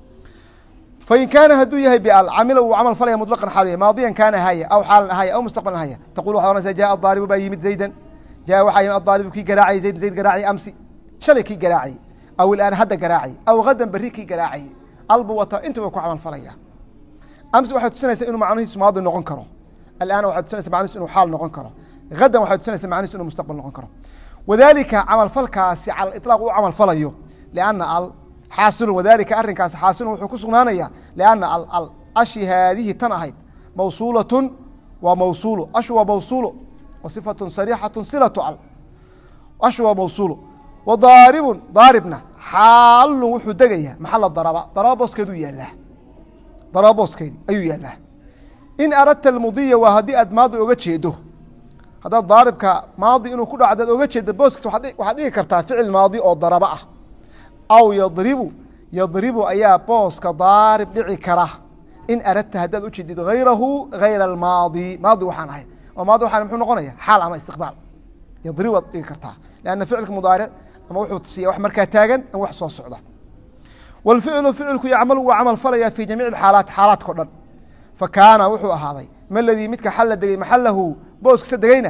fain kaana hadduu yahay bal camila wuu camal falaya muطlaqan xaal maadiyan kaana haya aw xaalan ahaya aw mustaqbalan haya taqul waxad ohanaysaa jaa adaaribu baa yimid zaydan jaa waxaa yimid adaaribu kii garaacayay zayd zayd garaacay amsi shalay kii garaacayay aw ilaan hadda garaacay aw hadan berri kii garaacayay albu wata intuba ku camal falaya amsi waxay tusinaysaa inuu macnihiisu maadi noqon karo alaana waxay tusinaysa macnihiisu inuu xaal noqon karo hadan waxay tusinaysa macnihiisu inuu mustaqbal noqon karo wadalika camal falkaasi cala iطlaaq u camal falayo lianna al xaasilun wadalika arrinkaasi xaasilun wuxuu ku sugnaanaya lianna al ashi haadihi tan ahayd mawsuulatun waa mawsuulo ashu waa mawsuulo wa sifatun sariixatun silatu al ashu waa mawsuulo wa daaribun daaribna xaalun wuxuu degayaa maxala daraba daraba booskeeduu yaallaa daraba booskeedi ayuu yaallaa in aradta almudiya waa haddii aad maadi oga jeedo haddaad daaribka maadi inuu ku dhaco adaad oga jeedo booskiisa waxaad dhigi kartaa ficil maadi oo daraba ah aw yadribu ayaa booska daarib dhici kara in aradta haddaad ujeedid hayrahu hayra almaadi maadi waxaan ahay oo maadi waxaan muxuu noqonaya xaal ama istiqbaal yadribu waad dhigi kartaa lanna ficilka mudaaric ama wuxuu tusiya wax markaa taagan ama wax soo socda wاlficlu ficilku yacmalu waa camal falaya fi jamiic xaalaat xaalaadka o dhan fakaana wuxuu ahaaday ma ladii midka xalla degay maxalahu booskiisa degayna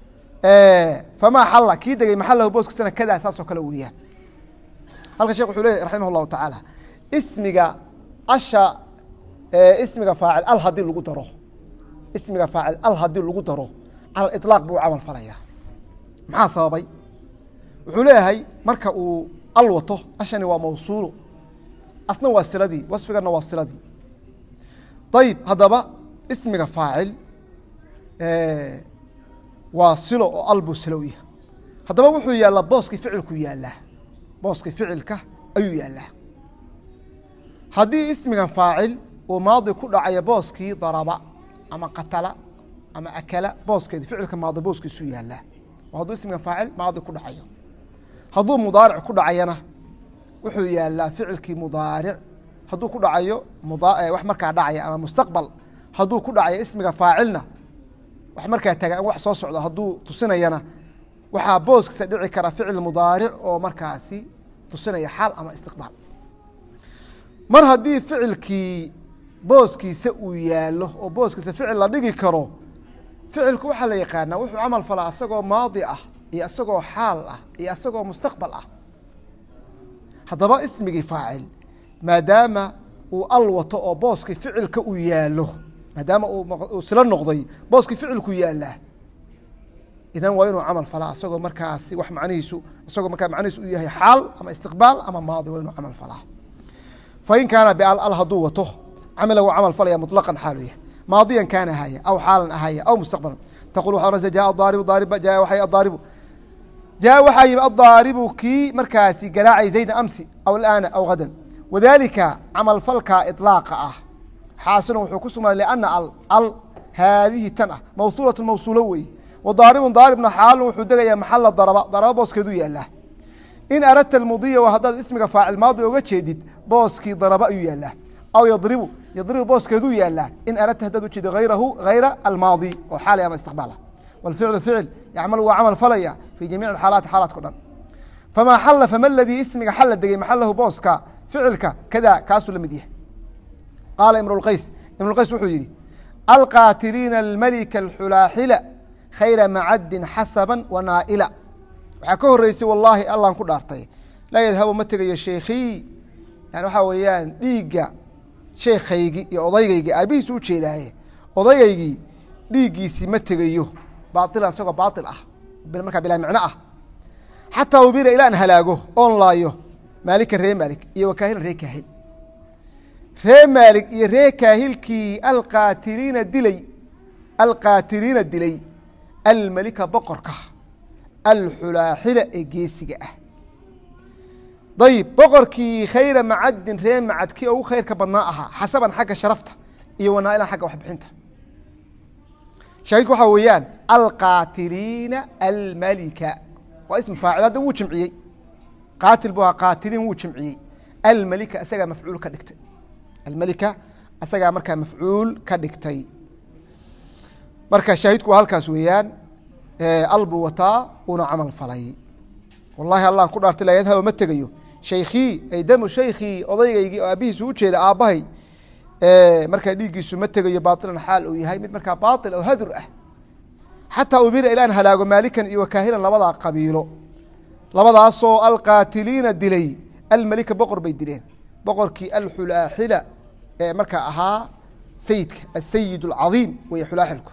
famaa xalla kii degay maxalahu booskiisana kadaa saasoo kale weeyaan halka shekh wuxuu leyahy raximah الlahu taعaalى ismiga asha ismiga faacil al hadii lagu daro ismiga faacil al hadii lagu daro cala iطlaaq buu camal falaya maxaa sababay wuxuu leeyahay marka uu al wato ashani waa mawsuulo asna waa siladii wasfigana waa siladii ayib haddaba ismiga faacil waa silo oo al buu silo u yahay haddaba wuxuu yaallaa booskii ficilku yaallaa booskii ficilka ayuu yaallaa haddii ismigan faacil uu maadi ku dhacaya booskii daraba ama qatala ama akala booskeedi ficilka maadi booskiisuu yaallaa oo hadduu ismigan faacil maadi ku dhacayo hadduu mudaaric ku dhacayana wuxuu yaallaa ficilkii mudaaric hadduu ku dhacayo wax markaa dhacaya ama mustaqbal hadduu ku dhacayo ismiga faacilna wax markaa taga wax soo socdo hadduu tusinayana waxaa booskiisa dhici kara ficil mudaaric oo markaasi tusinaya xaal ama istiqbaal mar haddii ficilkii booskiisa uu yaallo oo booskiisa ficil la dhigi karo ficilku waxaa la yaqaanaa wuxuu camal falaa isagoo maadi ah iyo isagoo xaal ah iyo isagoo mustaqbal ah haddaba ismigii faacil maadaama uu al wato oo booskii ficilka uu yaallo maadaama uu silo noqday booskii ficilku yaallaa idan waa inuu camal falaa isagoo markaasi wax macnihiisu isagoo markaa macnihiisu uu yahay xaal ama istiqbaal ama maadi waa inuu camal falaa fain kaana bal al hadduu wato camila wuu camal falaya muطlaqan xaalu yahay maadiyan kaana ahaya aw xaalan ahaya aw mustaqbalan taqul waxaa ohanaysa jaa daaribu daariba jaa waxay adaaribu jaa waxaa yimi addaaribu kii markaasi garaacay zayda amsi aw alaana aw hadan wadalika camal falka iطlaaqa ah xaasilun wuxuu ku sugnaaday lianna al haadihi tan ah mawsuulatu mawsuulo wey wadaaribun daaribna xaalun wuxuu degayaa maxala daraba booskeeduu yaallaa in aradta almudiya waa haddaad ismiga faacil maadi oga jeedid booskii daraba ayuu yaallaa aw yadribu booskeeduu yaallaa in aradta haddaad ujeedid hayrahu hayra almaadi oo xaali ama istiqbaala والفعل فعل يعمل وعمل فليا في جميع الحالات حالات كلها فما حل فما الذي اسمك حل دقي محله بوسكا فعلك كذا كاسو لمديه قال امرؤ القيس وحو يري القاتلين الملك الحلاحل خير معد حسبا ونائلا waxaa ka horeysay wallahi Allah ku dhaartay la yadhabu mataga sheekhi yani waxa weeyaan dhiiga sheekhaygi iyo odaygaygi aabihiis u jeedaaye odaygaygi dhiigiisi ma tagayo baatil asagoo baatil ah bil marka bilaa macna ah hatta ubira ila an halaago on laayo malik ree malik iyo wakaahil ree kaahil ree malik iyo ree kaahilki alqaatilina dilay almalika boqorka alxulaaxila ee geesiga ah dayib boqorkii khayra macadin ree macadkii ugu khayrka badnaa ahaa xasaban xagga sharafta iyo wanaa'ilan xagga waxbixinta shahiidku waxaa weeyaan alqaatiliina almalika waa ism faacil hadda wuu jimciyey qaatil buu ahaa qaatiliin wuu jimciyey almalika isagaa mafcuul ka dhigtay almalika isagaa markaa mafcuul ka dhigtay marka shahiidku waa halkaas weeyaan albuu wataa uuna camal falay wallahi allah ku dhaartay laa yadhaba ma tegayo shaykhii ay damu shaykhii odaygaygii oo aabihiisu u jeeda aabbahay markaa dhiiggiisu ma tegayo baatilan xaal uu yahay mid markaa baatil oo hadur ah xataa ubira ilaan halaago maalikan iyo wakaahilan labadaa qabiilo labadaasoo alqaatiliina dilay almalika boqor bay dileen boqorkii alxulaaxila ee markaa ahaa sayidka asayid alcadiim weeye xulaaxilku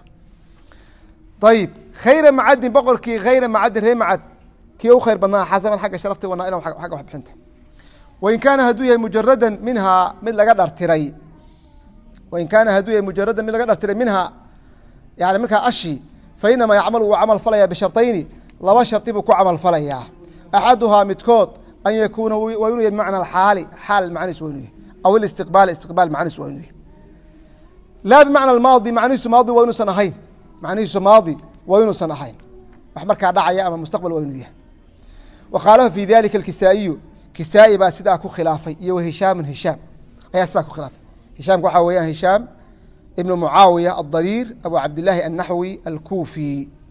ayib khayra macadin boqorkii khayra macadin ree macad kii u khayr badnaa xasaban xagga sharafta wanaa'ilan xagga waxbixinta wain kaana hadduu yahay mujaradan minhaa mid laga dhartiray wain kaana hadduu yahay mujaradan mid laga dhartiray minhaa yani markaa ashi fainamaa yacmalu wuu camal falayaa bishartayni laba shardi buu ku camal falayaa axaduhaa midkood an yakuuna waa inuu yahay bimacna alxaali xaal macnihiis waa inuu yahay aw ilistiqbaal istiqbaal macnihiis waa inuu yahay laa bimacna almaadi macnihiisu maadi waa inuusan ahayn macnihiisu maadi waa inuusan ahayn wax markaa dhacaya ama mustaqbal waa inuu yahay wakhaalafa fi dalika alkisaa'iyu kisaa'i baa sidaa ku khilaafay iyo wahishaamun hishaam ayaa sidaa ku khilaafay hishaamka waxaa weeyaan hishaam ibnu mucaawiya adariir abu cabdillaahi annaxwi alkuufi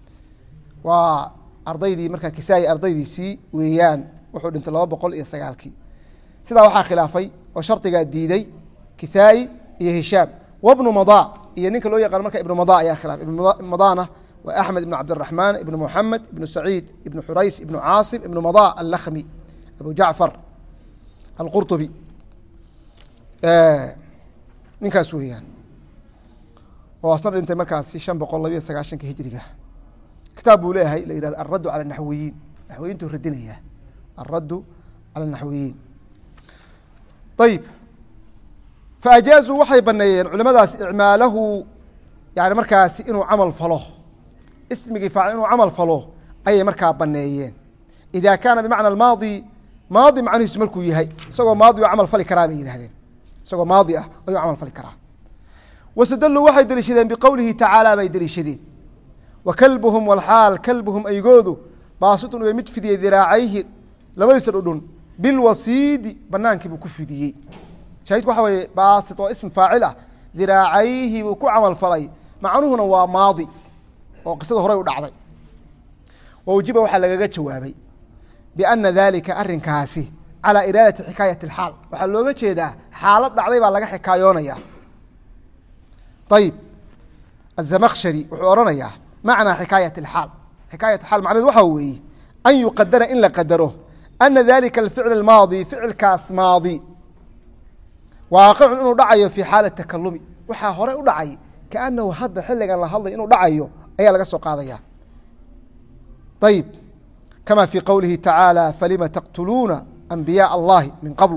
waa ardaydii markaa kisaa'i ardaydiisii weeyaan wuxuu dhintay 209 sidaa waxaa khilaafay oo shardigaa diiday kisaa'i iyo hishaam wabnu madaa iyo ninka loo yaqaano marka ibnu madaa ayaa khilaafay ibnu madaana waa axmed ibnu cabdiraxmaan ibnu muxamed ibnu saciid ibnu xurayf ibnu caasim ibnu madaa allakhmi abu jacfar alqurطubi ninkaas weeyaan oo asna dhintay markaasi 529 hijriga kitaab buu leeyahay la yihahdo alraddu cala naxwiyiin naxwiyiintuu radinaya alraddu cala naxwiyiin ayib faajaazuu waxay baneeyeen culimadaas icmaalahu yani markaasi inuu camal falo ismigii faacil inuu camal falo ayay markaa baneeyeen ida kaana bimacna almaadi maadi macnihiisu markuu yahay isagoo maadi oo camal fali karaa bay yihahdeen isagoo maadi ah ayuu camal fali karaa wastadaluu waxay deliishadeen biqowlihi tacaala bay deliishadeen wa kalbuhum walxaal kalbuhum aygoodu baasitun uya mid fidiyey diraacayhi labadiisa dhudhun bilwasiidi banaankii buu ku fidiyey shahidku waxa weeye baasit oo ism faacil ah diraacayhi buu ku camal falay macnuhuna waa maadi oo qisada horey u dhacday wa ujiba waxaa lagaga jawaabay biana dalika arrinkaasi calaa iraadati xikaayati alxaal waxaa looga jeedaa xaalad dhacday baa laga xikaayoonaya ayib azamakshari wuxuu odhanayaa macnaa xikaayat alxaal xikaayat xaal macneed waxaa weeye an yuqadara in la qadaro ana dalika alficl almaadi ficilkaas maadi waaqicun inuu dhacayo fi xaala takalumi waxaa hore u dhacay kaanahu hadda xilligan la hadlay inuu dhacayo ayaa laga soo qaadaya ayib kama fi qowlihi tacaala falima taqtuluuna anbiyaء allahi min qabl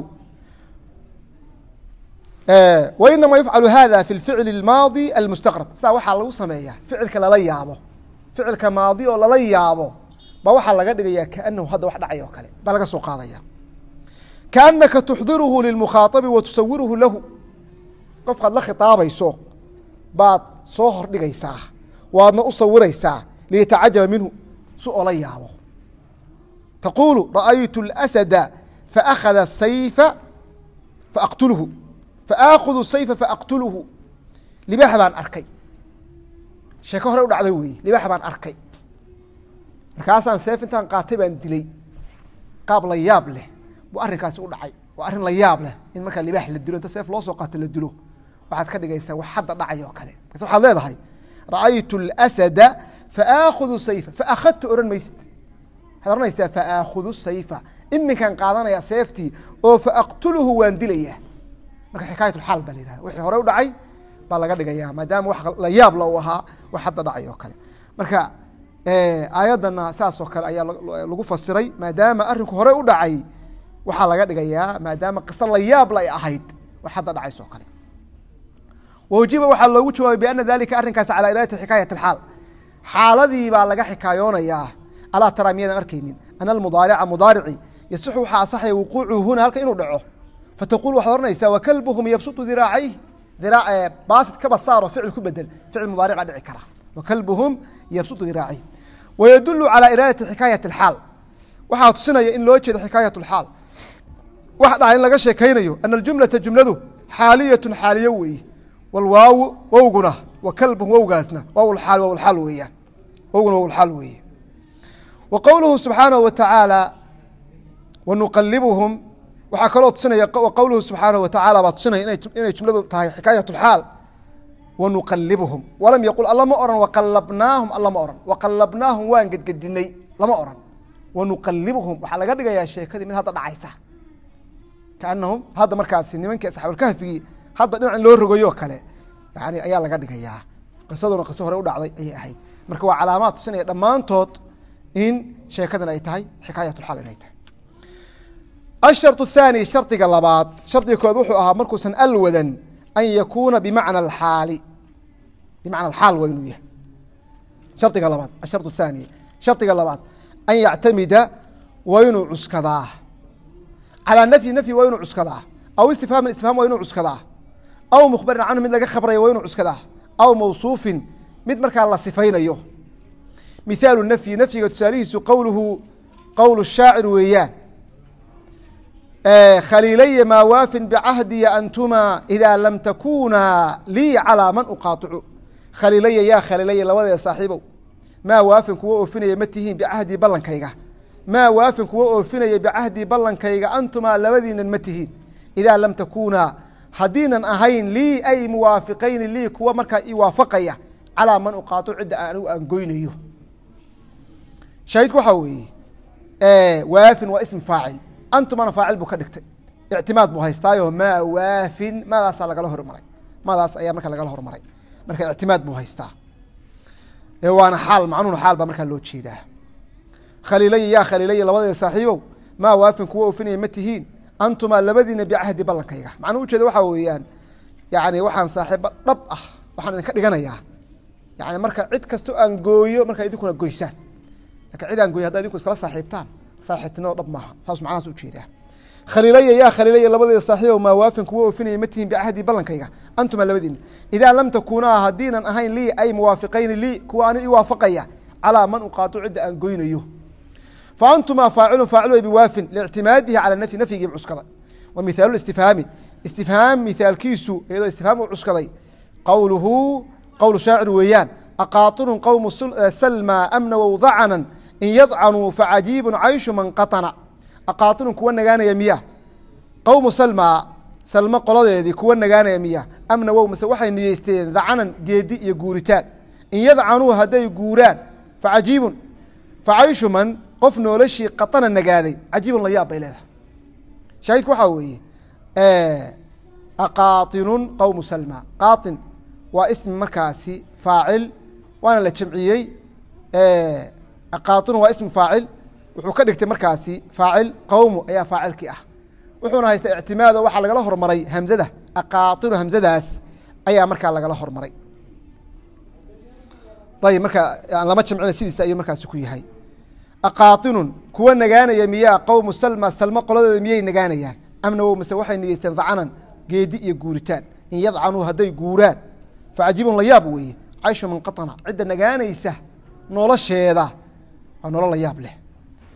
wainama yufcalu hada fi lficli اlmaadi almustaqrab saa waxaa lagu sameeyaa ficilka lala yaabo ficilka maadi oo lala yaabo ba waxaa laga dhigaya kaanahu hadda wax dhacay oo kale baa laga soo qaadaya kaanaka tuxdiruhu lilmukhaaabi wa tusawiruhu lahu qofkaad la khitaabayso baad soo hordhigaysaa waadna u sawiraysaa liyatacajaba minhu si oo la yaabo taquulu ra'aytu اlasada faأkhada sayfa faaqtulhu faaakudu sayfa faaqtulhu libaax baan arkay sheeko hore u dhacday weeye libaax baan arkay markaasaan seef intaan qaatay baan dilay qaab la yaab leh buu arrinkaasi u dhacay waa arrin la yaab leh in markaa libaax la dilo inta seef loo soo qaato la dilo waxaad ka dhigaysaa wax hadda dhacay oo kale markaas waxaad leedahay ra'aytu اlasada faaakudu sayfa faakhadtu ohan maysid waxaad ohanaysaa faaakudu sayfa iminkaan qaadanaya seeftii oo faaqtuluhu waan dilaya marka xikaayat lxaal baa la yihahda wixii hore u dhacay baa laga dhigaya maadaama wax la yaab la u ahaa wax hadda dhacay oo kale marka aayaddana saas oo kale ayaa lagu fasiray maadaama arrinku hore u dhacay waxaa laga dhigayaa maadaama qiso la yaab la ay ahayd wax hadda dhacays oo kale wajiba waxaa loogu jawaabay biana dalika arrinkaas calaa iraadati xikaayat alxaal xaaladii baa laga xikaayoonayaa alaa taraa miyadan arkaynin ana almudaarica mudaarici yasixu waxaa asaxaya wuquucuhu huna halka inuu dhaco fataqul waxaad ohanaysaa wakalbuhum yabsutu diraacayh baasid kaba saaro ficil ku bedel ficil mudaaric baa dhici kara wakalbuhum yabsutu diraacayh wayadulu calaa iraadati xikaayat alxaal waxaa tusinaya in loo jeedo xikaayat lxaal wax dhaca in laga sheekaynayo ana aljumlata jumladu xaaliyatun xaaliyo weeye walwaawu wowguna wakalbuhum wowgaasna waawlxaal waawlxaal weeyaan wowguna waawlxaal weeye wa qowluhu subxaanahu watacaala wanuqalibuhum waxaa kaloo tusinaya qowluhu subxaanahu watacaala baa tusinaya inay jumladu tahay xikaayat lxaal wanuqalibuhum walam yaqul alla ma oran waqalabnaahum alla ma oran waqalabnaahum waan gedgedinay lama oran wanuqalibuhum waxaa laga dhigayaa sheekadii mid hadda dhacaysa kaanahum hadda markaasi nimankii asxaabulkahfigii hadda dhinac in loo rogayo kale yani ayaa laga dhigayaa qisaduna qiso hore u dhacday ayay ahayd marka waa calaamaad tusinaya dhammaantood in sheekadan ay tahay xikaayat lxaal inay tahay الشharط الثاني shardiga labaad shardiga kood wuxuu ahaa markuusan alwadan an yakuuna bimacna اxaali bimacna اxaal waa inuu yahay shardiga labaad الsharط الثاني shardiga labaad an yactamida waa inuu cuskadaa calىa nfyi nfyi waa inuu cuskadaa aw istifhaam istifhaam waa inuu cuskadaa aw mkhbarin canhu mid laga khabraya waa inuu cuskadaa aw mawصuufin mid markaa la sifaynayo mithaalu nfyi nfyiga tusaalihiisu qowluhu qowl الshaacir weeyaan khaliilaya maa waafin bcahdiya antuma إida lam takuna lii calىa man uqaaطicu khaliilaya yaa khaliilaya labadeeda saaxiibow maa waafin kuwa oofinaya ma tihiin bicahdii ballankayga maa waafin kuwa oofinaya bicahdii ballankayga antumaa labadiinan ma tihiin idaa lam takunaa haddiinan ahayn lii ay muwaafiqayni lii kuwa markaa iwaafaqaya calىa man uqaaطicu cidda anigu aan goynayo shaahidku waxaa weeye waafin waa ism faacil antumana faacil buu ka dhigtay ictimaad buu haystaayo maa waafin maadaasaa lagala hormaray maadaas ayaa marka lagala hormaray marka ictimaad buu haystaa waana xaal macnuun xaal baa markaa loo jeedaa khaliilaya yaa khaliilaya labadeeda saaxiibow maa waafin kuwa oofinaya ma tihiin antumaa labadiina bicahdi ballankayga macnuu ujeeda waxaa weeyaan yani waxaan saaxiibo dhab ah waxaan idinka dhiganayaa yani marka cid kasto aan gooyo markaa idinkuna goysaan lakin cid aan gooyo haddaa idinku iskala saaxiibtaan saaxiibtinimo dhab maaha saas macnahaas ujeedaa khaliilaya yaa khaliilaya labadeeda saaxiibow maa waafin kuwa oofinaya ma tihiin bicahdi ballankayga antuma labadiina idaa lam takunaa haddiinan ahayn lii ay muwaafiqayni lii kuwa ani iwaafaqaya calىa man uqaaطicu cidda aan goynayo fa antumaa faacilun faacil biwaafin liictimaadihi calى nafyi nafyigii cuskaday wa mihaalu istifhaami istifhaam mihaalkiisu iyadoo istifhaam u cuskaday qowluhu qowl shaacir weeyaan aqaaطinun qowmu salma amnawow dacanan in yadcanuu facajiibu cayshu man qaطna aqaaطinun kuwa nagaanaya miya qowmu salma salmo qoladeedii kuwa nagaanaya miya amna wow mase waxay niyeysteen dacanan geedi iyo guuritaan in yadcanuu hadday guuraan facajiibun facayshu man qof noolashii qaطana nagaaday cajiibun la yaab bay leedahay shaahidku waxaa weeye aqaaطinun qowmu salma qaaطin waa ismi markaasi faacil waana la jamciyey aqaaطinun waa ismi faacil wuxuu ka dhigtay markaasi faacil qowmu ayaa faacilkii ah wuxuuna haysta ictimaado waxaa lagala hormaray hamzada aqaaطinu hamzadaas ayaa markaa lagala hormaray ayb marka lama jamcina sidiisa ayuu markaasi ku yahay aqaaطinun kuwa nagaanaya miyaa qowmu salma salmo qoladeeda miyay nagaanayaan amna wow mase waxay niyeysteen dacanan geedi iyo guuritaan in yadcanuu hadday guuraan facajiibun la yaab weeye cayshu man qaطna cidda nagaanaysa nolosheeda waa nolol la yaab leh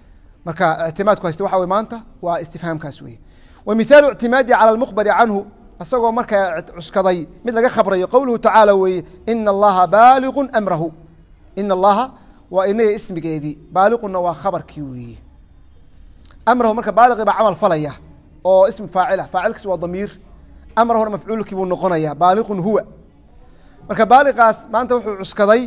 marka ictimaadku haysta waxa wey maanta waa istifhaamkaas weye wa mihaalu ictimaadi calى اlmukhbari canhu isagoo markaa cuskaday mid laga khabrayo qowluhu tacaala weeye ina allaha baaliqu amrahu ina allaha waa inaga ismigeedii baaliquna waa khabarkii weeye amrahu marka baaliqii baa camal falaya oo ismi faacila faacilkiis waa damiir amrahuna mafcuulkii buu noqonaya baaliqun huwa marka baaliqaas maanta wuxuu cuskaday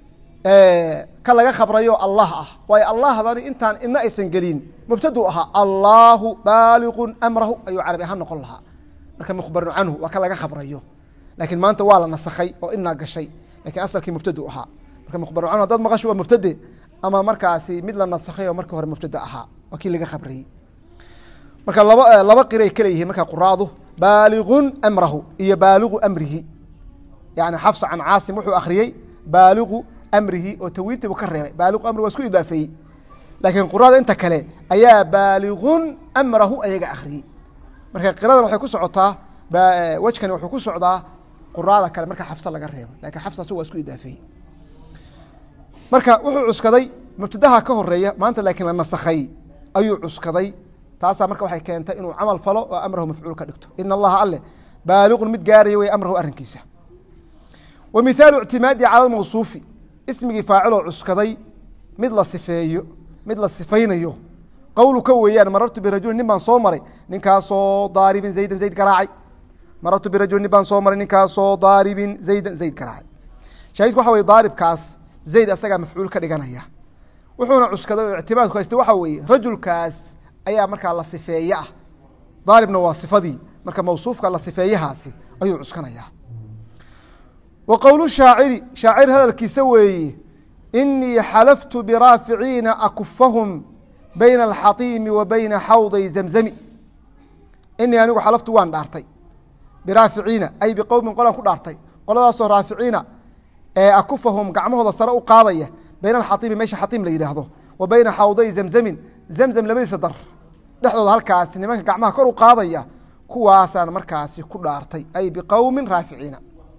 ka laga khabrayo allah ah waayo allahdani intaan ina aysan gelin mubtadu ahaa allahu baaliqu amrahu ayuu carabi ahaan noqon lahaa marka mukhbarun canhu waa ka laga khabrayo laakiin maanta waa la nasakhay oo inaa gashay lakiin asalkii mubtadu ahaa marka mukhbarun canhu haddaad maqasho waa mubtade ama markaasi mid la nasakhay oo markii hore mubtada ahaa waa kii laga khabrayey marka laba qiray kala yihiin marka quraadu baaliqun amrahu iyo baaliqu amrihi yani xafs can caasim wuxuu akriyey baaliqu amrihi oo tawiintii buu ka reebay baaliqu amri waa isku idaafeeyey laakiin quraada inta kale ayaa baaliqun amrahu ayaga akriyey marka qiradan waxay ku socotaa wejkani wuxuu ku socdaa quraada kale marka xafsa laga reebo lakiin xafsa asagu waa isku idaafeeyey marka wuxuu cuskaday mubtadaha ka horeeya maanta laakiin la nasakhay ayuu cuskaday taasaa marka waxay keentay inuu camal falo oo amrahu mafcuul ka dhigto ina allaha alle baaliqun mid gaaraya wey amrahu arrinkiisa wa mithaalu ictimaadi cala lmawsuufi ismigii faaciloo cuskaday mid la sifeeyo mid la sifaynayo qowlu ka weeyaan marartu birajulin nin baan soo maray ninkaasoo daaribin zaydan zayd garaacay marartu birajulin nin baan soo maray ninkaasoo daaribin zaydan zayd garaacay shaahidku waxa weye daaribkaas zayd asagaa mafcuul ka dhiganaya wuxuuna cuskaday oo ictimaadku haysta waxa weeye rajulkaas ayaa markaa la sifeeye ah daaribna waa sifadii marka mawsuufka la sifeeyahaasi ayuu cuskanaya wa qowlu shaaciri shaacir hadalkiisa weeye inii xalaftu biraaficiina akufahum bayna alxatiimi wa bayna xawday zamzami inii anigu xalaftu waan dhaartay biraaficiina ay biqowmin qolaan ku dhaartay qoladaasoo raaficiina akufahum gacmahooda sare u qaadaya bayna alxatiimi meesha xatiim la yidhaahdo wa bayna xawday zamzamin zamzam labadiisa dar dhexdooda halkaasi nimanka gacmaha kor u qaadaya kuwaasaan markaasi ku dhaartay ay biqowmin raaficiina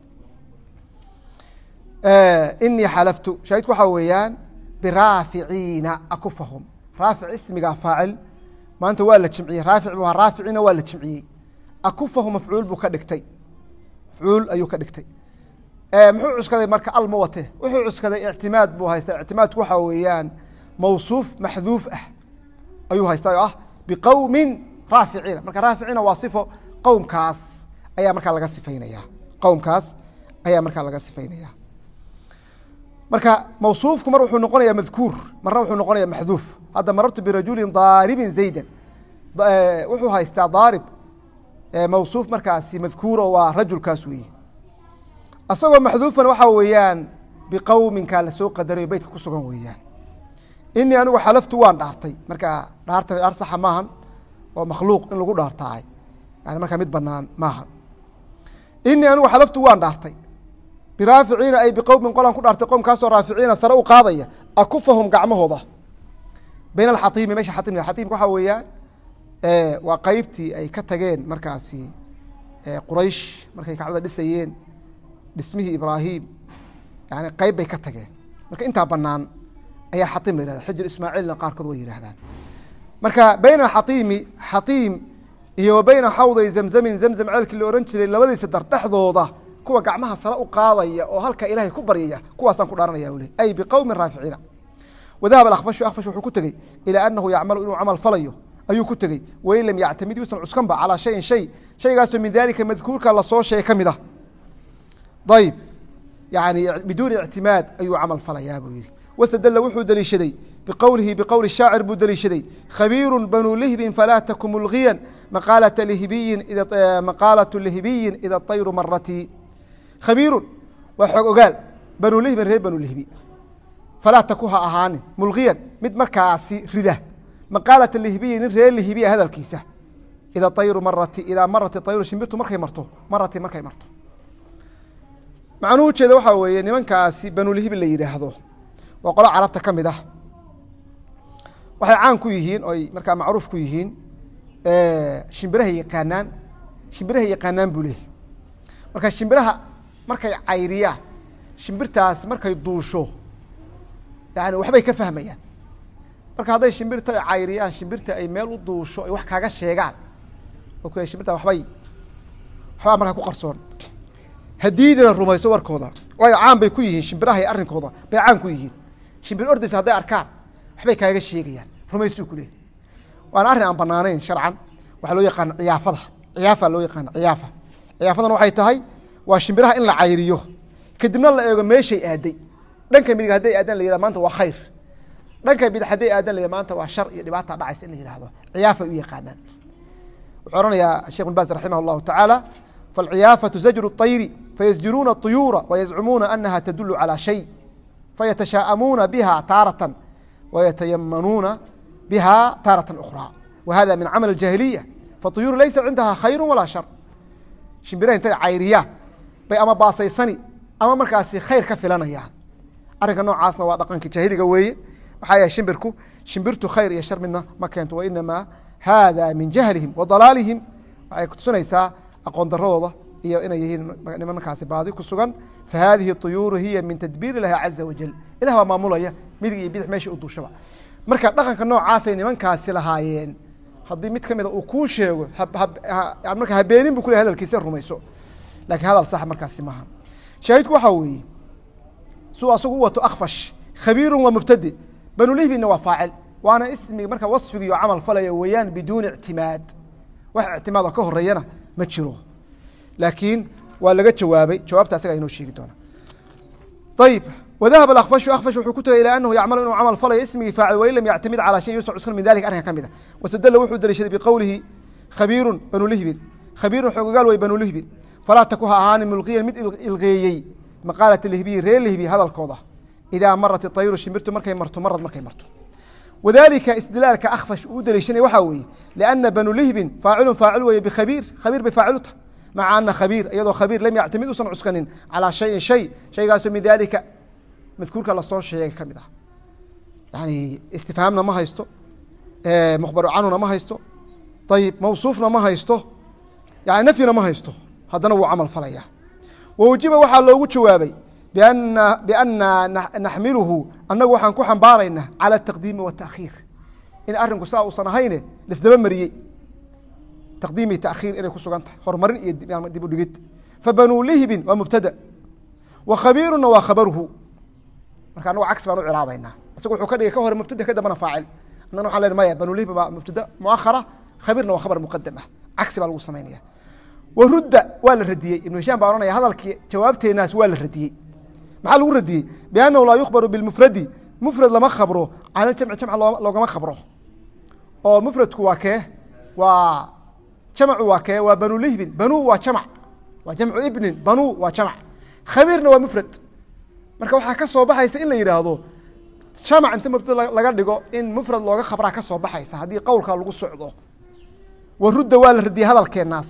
inii xalaftu shaahidku waxaa weeyaan biraaficiina akufahum raafic ismiga faacil maanta waa la jimciyey raafic bu raaficina waa la jimciyey akufahum mafcuul buu ka dhigtay mafcuul ayuu ka dhigtay muxuu cuskaday marka alma wate wuxuu cuskaday ictimaad buu haystaa ictimaadku waxaa weeyaan mawsuuf maxduuf ah ayuu haystaa oo ah biqowmin raaficiina marka raaficiina waa sifo qowmkaas ayaa markaa laga sifaynaya qowmkaas ayaa markaa laga sifaynaya marka mawsuufku mar wuxuu noqonaya madkuur marna wuxuu noqonaya maxduuf hadda marartu birajulin daaribin zaydan wuxuu haystaa daarib mawsuuf markaasi madkuuro waa rajulkaas weeye asagoo maxduufan waxaa weeyaan biqowminkaa lasoo qadarayo beytka ku sugan weeyaan inii anigu xalaftu waan dhaartay marka dhaartan dhaar saxa maahan oo makhluuq in lagu dhaartaay yani markaa mid banaan maahan inii anigu xalaftu waan dhaartay biraaficiina ay biqowmin qolaan ku dhaartay qowmkaasoo raaficiina sare u qaadaya akufahum gacmahooda bayna alxatiimi meesha xatiimka xatiimka waxaa weeyaan waa qeybtii ay ka tageen markaasi quraysh markay kacbada dhisayeen dhismihii ibraahim yani qeyb bay ka tageen marka intaa banaan ayaa xatiim la yihahda xijir ismaaciilna qaarkood way yidhahdaan marka bayna xatiimi xatiim iyo wa bayna xawday zamzamin zamzam ceelkii la ohan jiray labadiisa dar dhexdooda kuwa gacmaha sare u qaadaya oo halka ilaahay ku baryaya kuwaasaan ku dhaaranaya u le ay biqowmin raaficiina wadahaba akfashu akfash wuxuu ku tegey ilaa anahu yacmalu inuu camal falayo ayuu ku tegey wain lam yactamid yuusan cuskanba calaa shayin shay shaygaasoo min dalika madkuurka lasoo sheegay ka mid ah ayb yani biduuni ictimaad ayuu camal falayaa buu yihi wastadla wuxuu deliishaday biqowlihi biqowli shaacir buu deliishaday khabiiru banuu lihbin falaa taku mulgiyan maqaalata lihbiyin ida طayru maratii khabiirun waa xoog ogaal banuu lihbin reer banuu lihbi falaa taku ha ahaanin mulgiyan mid markaasi rida maqaalata lihbiyi nin reer lihbiya hadalkiisa ida ayru marati idaa marati ayru shimbirtu markay marto marati markay marto macnuhu ujeeda waxaa weeye nimankaasi banulihbi la yidhaahdo waa qolo carabta ka mid ah waxay caan ku yihiin oy markaa macruuf ku yihiin shimbirahay yaqaanaan buu leeyahy marka shimbiraha markay cayriyaan shimbirtaas markay duusho yani waxbay ka fahmayaan marka hadday shimbirta ay cayriyaan shimbirta ay meel u duusho ay wax kaaga sheegaan oo shimbirta waxbay waxbaa markaa ku qarsoon hadiidina rumayso warkooda waayo caan bay ku yihiin shimbiraha iyo arrinkooda bay caan ku yihiin shimbir ordaysa hadday arkaan waxbay kaaga sheegayaan rumaysuu ku leeyahy waana arrin aan banaanayn sharcan waxaa loo yaqaana ciyaafada ciyaafa loo yaqaana ciyaafa ciyaafadana waxay tahay waa shimbiraha in la cayriyo kadibna la eego meeshay aaday dhanka midig hadday aadan la yihahdo maanta waa khayr dhanka bidix hadday aadan la yihahdo maanta waa shar iyo dhibaata dhacaysa in la yihahdo ciyaafay u yaqaanaan wuxuu oranayaa sheekh bin baaz raximah allahu tacaala falciyaafatu zajru الطayri fayasjuruuna الطuyuura wayazcumuuna anaha tadulu calى shay fayatashaa'amuuna biha taaratan wayatayamanuuna biha taaratan ukhraa wahada min camal اjahiliya faطuyuuru laysa cindaha khayru walaa shar shimbiraha intay cayriyaan bay ama baasaysani ama markaasi khayr ka filanayaan arrinka noocaasna waa dhaqanka jaahiliga weeye maxaa yahay shimbirtu khayr iyo shar midna ma keento wainamaa hada min jahlihim wa dalaalihim waxay kutusinaysaa aqoon daradooda iyo inay yihiin niman markaasi baadi ku sugan fahadihi طuyuuru hiya min tadbiir ilahi caza wajal ilah baa maamulaya midig iyo bidix meesha u duushaba marka dhaqanka noocaasay nimankaasi lahaayeen haddii mid kamida uu kuu sheego marka habeenin bu ku ley hadalkiisa rumayso lakin hadal sax markaasi maaha shaahidku waxaa weeye suu asagu u wato akfash khabiirun waa mubtade banulihbina waa faacil waana ismi marka wasfigiiyo camal falaya weeyaan biduuni ictimaad wax ictimaad oo ka horeeyana ma jiro laakiin waa laga jawaabay jawaabta asaga inoo sheegi doona ayib وذهب الأخفش wuxuu ku tagay ilى أنhu yacmalu inuu camal falayo ismigii faacil wain lam yactamid calى shay yusc cuskan min dalika arrinka ka mid a wastadla wuxuu daliishaday biqowlihi khabiirun banulihbin khabiirun xoogogaal way banulihbin falaa taku ha ahaanin mulqiyan mid ilqeeyey maqaalat lihbiyi reer lihbi hadalkooda idaa marat طayru shimbirtu markay marto markay marto wadalika istidlaalka akfash uu daliishanay waxaa weeye لأna banulihbin faacilun faacil weeye bkhabiir khabiir bay faacil u tahay maca ana khabiir iyadoo khabiir lam yactamid usan cuskanin calىa shayin shay shaygaasoo min dalika madkuurka lasoo sheegay ka mid ah yani istifhaamna ma haysto mukhbaru canhuna ma haysto ayib mawsuufna ma haysto yani nafyina ma haysto haddana wuu camal falaya waujiba waxaa loogu jawaabay biana naxmiluhu annagu waxaan ku xambaaraynaa calى الtaqdiimi والtaأkhiir in arrinku saa uusan ahayne laisdaba mariyey taqdiimi taأkhiir inay ku sugan tahay horumarin iyo dib u dhigid fabanuu lihbin waa mubtada wa khabiiruna waa khabaruhu marka anagu cagsi baan u ciraabaynaa isaga wuxuu ka dhigay ka hore mubtada ka dambana faacil annana waxan len maya banulihbi baa mubtada muakhara khabiirna waa khabar muqadam ah cagsi baa lagu samaynaya warudda waa la radiyey ibnu hishaam baa ohanaya hadalkii jawaabteenaas waa la radiyey maxaa lagu radiyey biannahu laa yukhbaru bilmufradi mufrad lama khabro cala ljamci jamc loogama khabro oo mufradku waa kee waa jamcu waa kee waa banulihbin banuu waa jamc waa jamcu ibnin banuu waa jamc khabiirna waa mufrad marka waxaa ka soo baxaysa in la yidhaahdo jamac inta mubtada laga dhigo in mufrad looga khabraa ka soo baxaysa haddii qowlka lagu socdo warudda waa la radiyey hadalkeenaas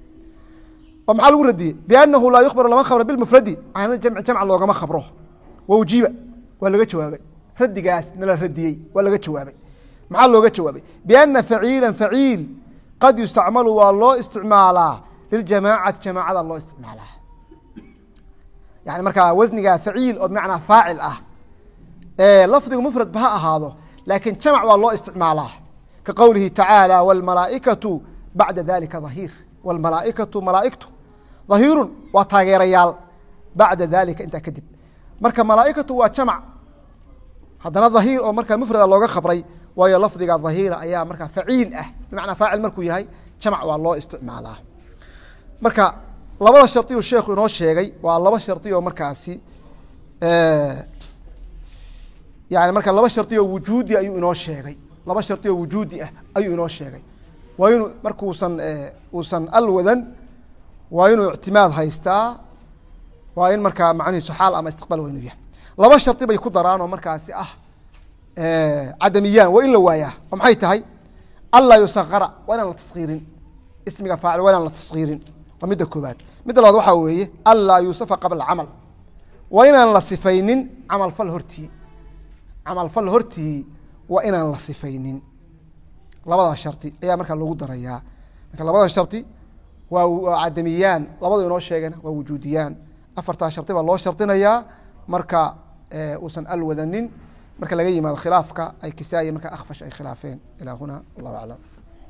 oo maxaa lagu radiyey biannahu laa yukhbaru lama khabro bilmufradi can iljamci jamc loogama khabro waujiiba waa laga jawaabay radigaas nala radiyey waa laga jawaabay maxaa looga jawaabay biana faciila faciil qad yustacmalu waa loo isticmaalaa liljamaacati jamaacada loo isticmaalaa yani markaa wasniga faciil oo bimacnaa faacil ah lafdigu mufrad ba ha ahaado laakiin jamac waa loo isticmaalaa ka qowlihi tacaalى wاlmalaaئikaةu bacda dalika ظahiir wاlmalaaئikaةu malaaئigtu ظahiirun waa taageerayaal bacda dalika intaa kadib marka malaaئikatu waa jamac haddana ظahiir oo markaa mufrada looga khabray waayo lafdiga ظahiira ayaa markaa faciil ah bimacnaa faacil markuu yahay jamac waa loo isticmaalaa marka labada shardiyu sheekhu inoo sheegay waa laba shardi oo markaasi yani marka laba shardi oo wujuudi ayuu inoo sheegay laba shardi oo wujuudi ah ayuu inoo sheegay waa inuu markuusan uusan alwadan waa inuu ictimaad haystaa waa in markaa macnihiisu xaal ama istiqbaal waa inuu yahay laba shardi bay ku daraan oo markaasi ah cadamiyaan waa in la waayaa oo maxay tahay anlaa yusakara waa inaan la taskiirin ismiga faacil waa inaan la taskiirin waa midda koobaad midda labaad waxaa weeye anlaa yuusafa qabla camal waa inaan la sifaynin camalfal hortii camalfal hortii waa inaan la sifaynin labada shardi ayaa markaa lagu darayaa marka labada shardi waa cadamiyaan labadu inoo sheegeen waa wujuudiyaan afartaa shardi baa loo shardinayaa marka uusan alwadanin marka laga yimaado khilaafka ay kisaaye marka akfash ay khilaafeen ilaa huna wallahu aclam